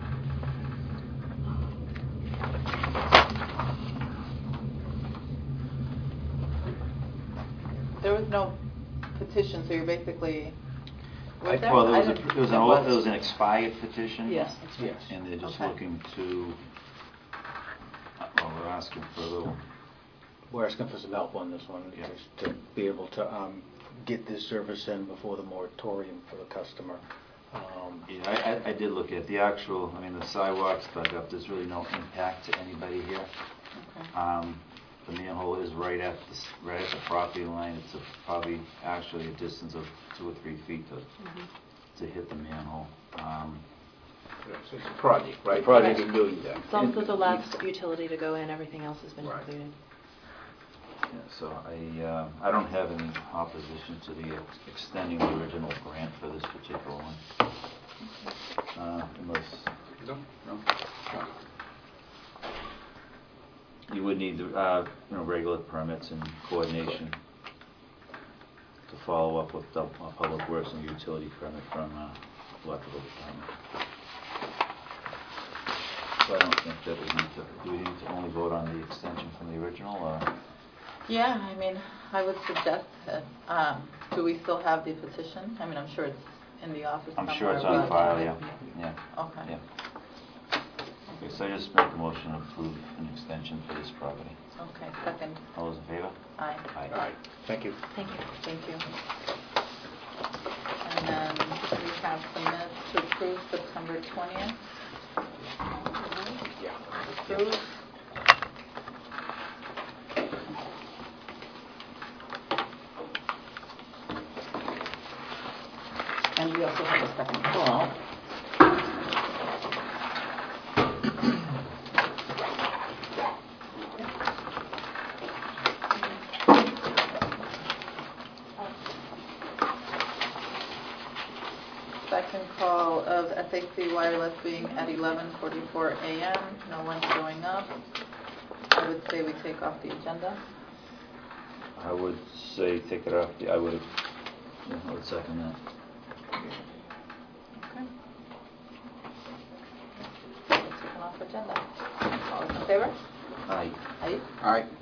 There was no petition, so you're basically, was there?
Well, there
I
was, a-
didn't-
it was an,
there
old- it was an expired petition.
Yes.
Yes.
And they're just
Okay.
looking to, uh, well, we're asking for a little,
We're asking for some help on this one,
Yeah.
just to be able to um, get this service in before the moratorium for the customer. Um,
yeah, I, I, I did look at the actual, I mean, the sidewalks dug up, there's really no impact to anybody here.
Okay.
Um, the manhole is right at the, s- right at the property line, it's a, probably actually a distance of two or three feet to, to hit the manhole. Um,
So it's a project, right?
Project.
Project in doing that.
It's also the last utility to go in, everything else has been
Right.
completed.
Yeah, so I, uh, I don't have any opposition to the ex- extending the original grant for this particular one. Uh, Unless,
No, no.
you would need, the, uh, you know, regular permits and coordination to follow up with the uh, Public Works and utility permit from uh, electrical department. So I don't think that we need to, do we need to only vote on the extension from the original, or?
Yeah, I mean, I would suggest that, um, do we still have the petition? I mean, I'm sure it's in the office
I'm
somewhere.
sure it's
but-
on file, yeah, yeah.
Okay.
Yeah. Okay, so I just make a motion to approve an extension for this property.
Okay, second.
All those in favor?
Aye.
Aye.
Thank you.
Thank you.
Thank you. And then we have some minutes to approve September twentieth.
Yeah.
Approved.
And we also have a second call.
Second call of S A C Wireless being at eleven forty-four a m No one showing up. I would say we take off the agenda.
I would say take it off, the- I would, yeah, I would second that.
Okay. It's taken off agenda. All those in favor?
Aye.
Aye.
All right.